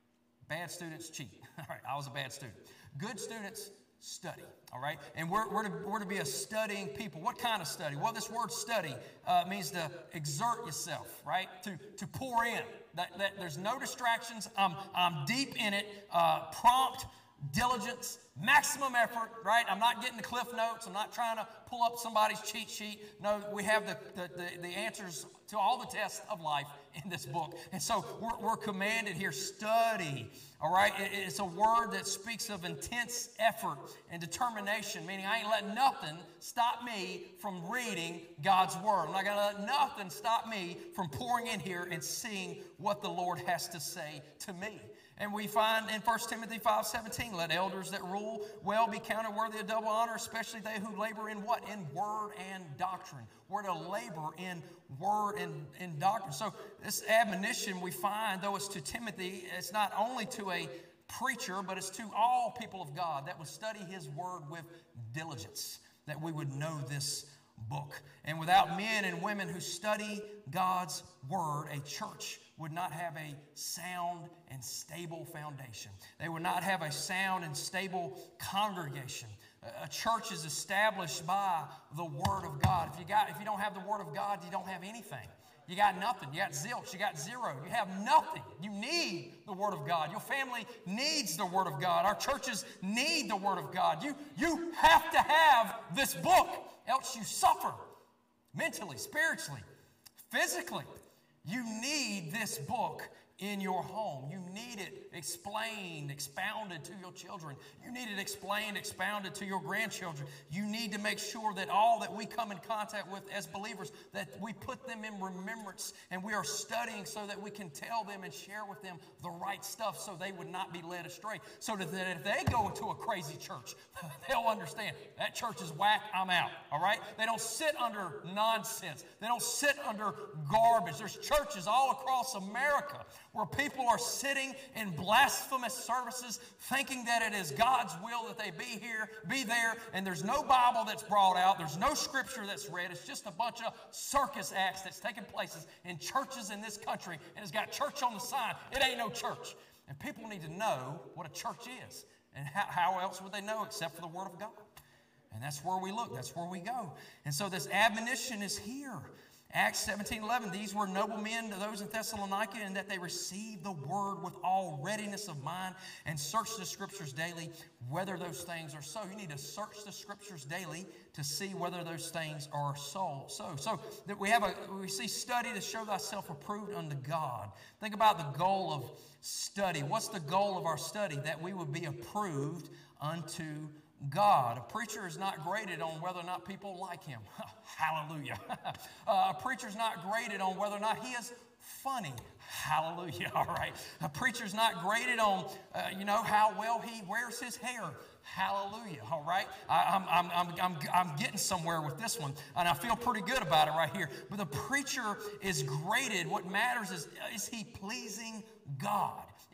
Bad students cheat. All right, I was a bad student. Good students study, all right? And we're, we're, to, we're to be a studying people. What kind of study? Well, this word study uh, means to exert yourself, right? To, to pour in. That, that there's no distractions. I'm, I'm deep in it. Uh, prompt, diligence, maximum effort, right? I'm not getting the cliff notes. I'm not trying to pull up somebody's cheat sheet. No, we have the, the, the, the answers to all the tests of life in this book. And so we're, we're commanded here, study, all right? It, it's a word that speaks of intense effort and determination, meaning I ain't letting nothing stop me from reading God's word. I'm not going to let nothing stop me from pouring in here and seeing what the Lord has to say to me. And we find in First Timothy five seventeen, let elders that rule well be counted worthy of double honor, especially they who labor in what? In word and doctrine. We're to labor in word and in doctrine. So this admonition we find, though it's to Timothy, it's not only to a preacher, but it's to all people of God that would study his word with diligence, that we would know this book. And without men and women who study God's word, a church would not have a sound and stable foundation. They would not have a sound and stable congregation. A church is established by the word of God. If you got, if you don't have the word of God, you don't have anything. You got nothing. You got zilch. You got zero. You have nothing. You need the Word of God. Your family needs the Word of God. Our churches need the Word of God. You, you have to have this book, else you suffer mentally, spiritually, physically. You need this book in your home. You need it explained, expounded to your children. You need it explained, expounded to your grandchildren. You need to make sure that all that we come in contact with as believers, that we put them in remembrance and we are studying so that we can tell them and share with them the right stuff so they would not be led astray. So that if they go into a crazy church, they'll understand that church is whack, I'm out, all right? They don't sit under nonsense. They don't sit under garbage. There's churches all across America where people are sitting in blasphemous services thinking that it is God's will that they be here, be there, and there's no Bible that's brought out, there's no scripture that's read, it's just a bunch of circus acts that's taking places in churches in this country, and it's got church on the sign. It ain't no church. And people need to know what a church is, and how, how else would they know except for the Word of God? And that's where we look, that's where we go. And so this admonition is here. Acts seventeen eleven, these were noble men to those in Thessalonica, in that they received the word with all readiness of mind and searched the scriptures daily, whether those things are so. You need to search the scriptures daily to see whether those things are so. So, so that we have a we see study to show thyself approved unto God. Think about the goal of study. What's the goal of our study? That we would be approved unto God. A preacher is not graded on whether or not people like him. Hallelujah. uh, a preacher is not graded on whether or not he is funny. Hallelujah. All right. A preacher is not graded on, uh, you know, how well he wears his hair. Hallelujah. All right. I, I'm, I'm, I'm, I'm, I'm getting somewhere with this one, and I feel pretty good about it right here. But the preacher is graded. What matters is, is he pleasing God?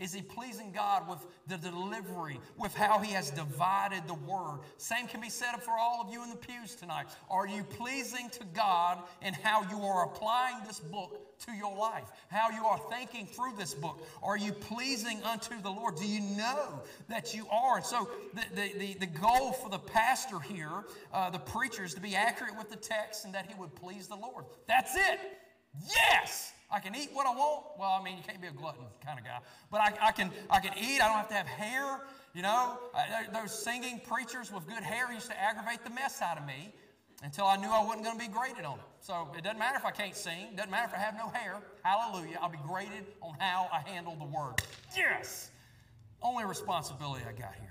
Is he pleasing God with the delivery, with how he has divided the word? Same can be said for all of you in the pews tonight. Are you pleasing to God in how you are applying this book to your life? How you are thinking through this book? Are you pleasing unto the Lord? Do you know that you are? And so the, the, the, the goal for the pastor here, uh, the preacher, is to be accurate with the text and that he would please the Lord. That's it. Yes! I can eat what I want. Well, I mean, you can't be a glutton kind of guy. But I, I can I can eat. I don't have to have hair. You know, I, those singing preachers with good hair used to aggravate the mess out of me until I knew I wasn't going to be graded on it. So it doesn't matter if I can't sing. It doesn't matter if I have no hair. Hallelujah. I'll be graded on how I handle the word. Yes! Only responsibility I got here.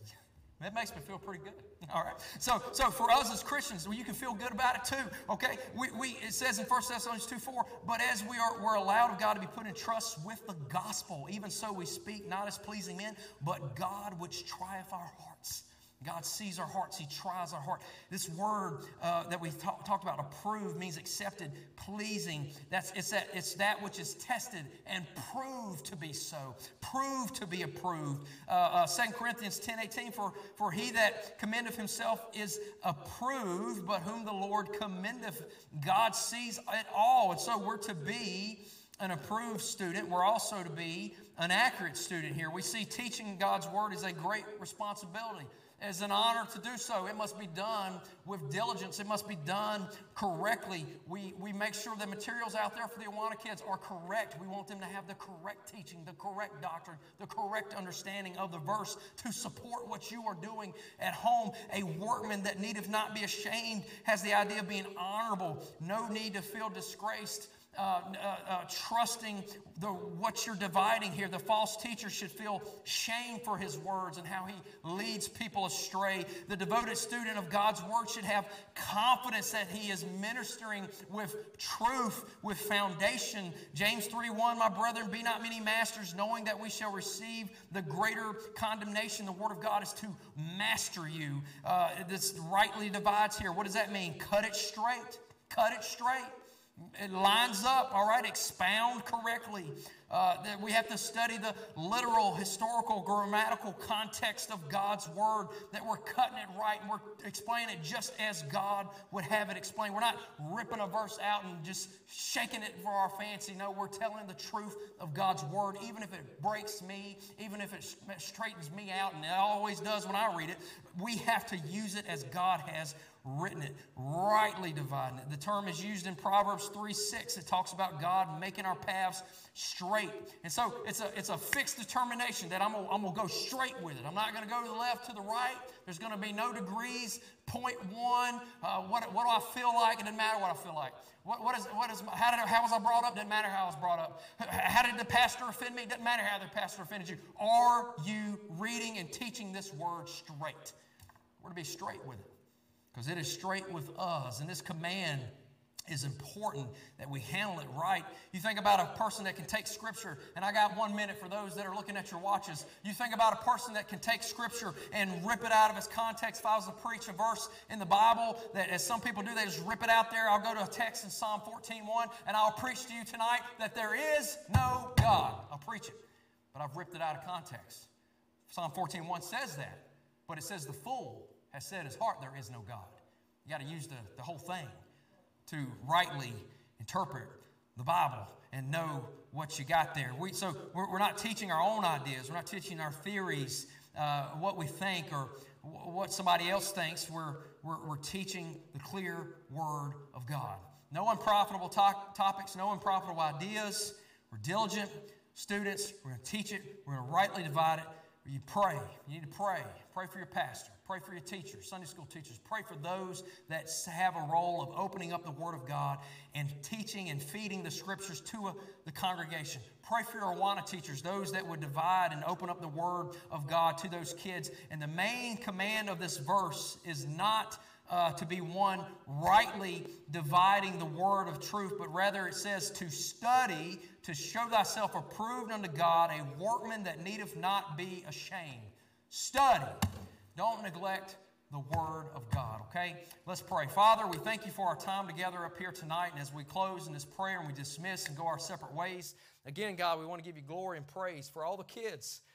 That makes me feel pretty good. All right. So, so for us as Christians, well, you can feel good about it too. Okay. We, we it says in First Thessalonians two four, but as we are we're allowed of God to be put in trust with the gospel, even so we speak not as pleasing men, but God which trieth our hearts. God sees our hearts. He tries our heart. This word uh, that we talk, talked about, approved, means accepted, pleasing. That's it's that it's that which is tested and proved to be so, proved to be approved. Uh, uh, Second Corinthians ten eighteen, for for he that commendeth himself is approved, but whom the Lord commendeth. God sees it all, and so we're to be an approved student. We're also to be an accurate student here. We see teaching God's word is a great responsibility. It's an honor to do so. It must be done with diligence. It must be done correctly. We, we make sure the materials out there for the Awana kids are correct. We want them to have the correct teaching, the correct doctrine, the correct understanding of the verse to support what you are doing at home. A workman that needeth not be ashamed has the idea of being honorable. No need to feel disgraced. Uh, uh, uh, trusting the what you're dividing here. The false teacher should feel shame for his words and how he leads people astray. The devoted student of God's word should have confidence that he is ministering with truth, with foundation. James three one, my brethren, be not many masters, knowing that we shall receive the greater condemnation. The word of God is to master you. Uh, this rightly divides here. What does that mean? Cut it straight. Cut it straight. It lines up, all right? Expound correctly. Uh, that we have to study the literal, historical, grammatical context of God's word, that we're cutting it right and we're explaining it just as God would have it explained. We're not ripping a verse out and just shaking it for our fancy. No, we're telling the truth of God's word, even if it breaks me, even if it straightens me out, and it always does when I read it. We have to use it as God has written it, rightly dividing it. The term is used in Proverbs three six. It talks about God making our paths straight. And so it's a it's a fixed determination that I'm gonna, I'm gonna go straight with it. I'm not gonna go to the left, to the right. There's gonna be no degrees. Point one. Uh, what what do I feel like? It doesn't matter what I feel like. What what is what is how did I, how was I brought up? Doesn't matter how I was brought up. How did the pastor offend me? Doesn't matter how the pastor offended you. Are you reading and teaching this word straight? We're to be straight with it, because it is straight with us. And this command is important that we handle it right. You think about a person that can take Scripture, and I got one minute for those that are looking at your watches. You think about a person that can take Scripture and rip it out of its context. If I was to preach a verse in the Bible, that as some people do, they just rip it out there. I'll go to a text in Psalm fourteen one, and I'll preach to you tonight that there is no God. I'll preach it, but I've ripped it out of context. Psalm fourteen one says that, but it says the fool has said in his heart, there is no God. You got to use the, the whole thing to rightly interpret the Bible and know what you got there. We, so we're, we're not teaching our own ideas. We're not teaching our theories, uh, what we think or w- what somebody else thinks. We're, we're, we're teaching the clear Word of God. No unprofitable to- topics, no unprofitable ideas. We're diligent students. We're going to teach it. We're going to rightly divide it. You pray. You need to pray. Pray for your pastor. Pray for your teachers, Sunday school teachers. Pray for those that have a role of opening up the Word of God and teaching and feeding the Scriptures to a, the congregation. Pray for your Awana teachers, those that would divide and open up the Word of God to those kids. And the main command of this verse is not uh, to be one rightly dividing the Word of truth, but rather it says to study, to show thyself approved unto God, a workman that needeth not be ashamed. Study. Don't neglect the Word of God, okay? Let's pray. Father, we thank you for our time together up here tonight, and as we close in this prayer and we dismiss and go our separate ways, again, God, we want to give you glory and praise for all the kids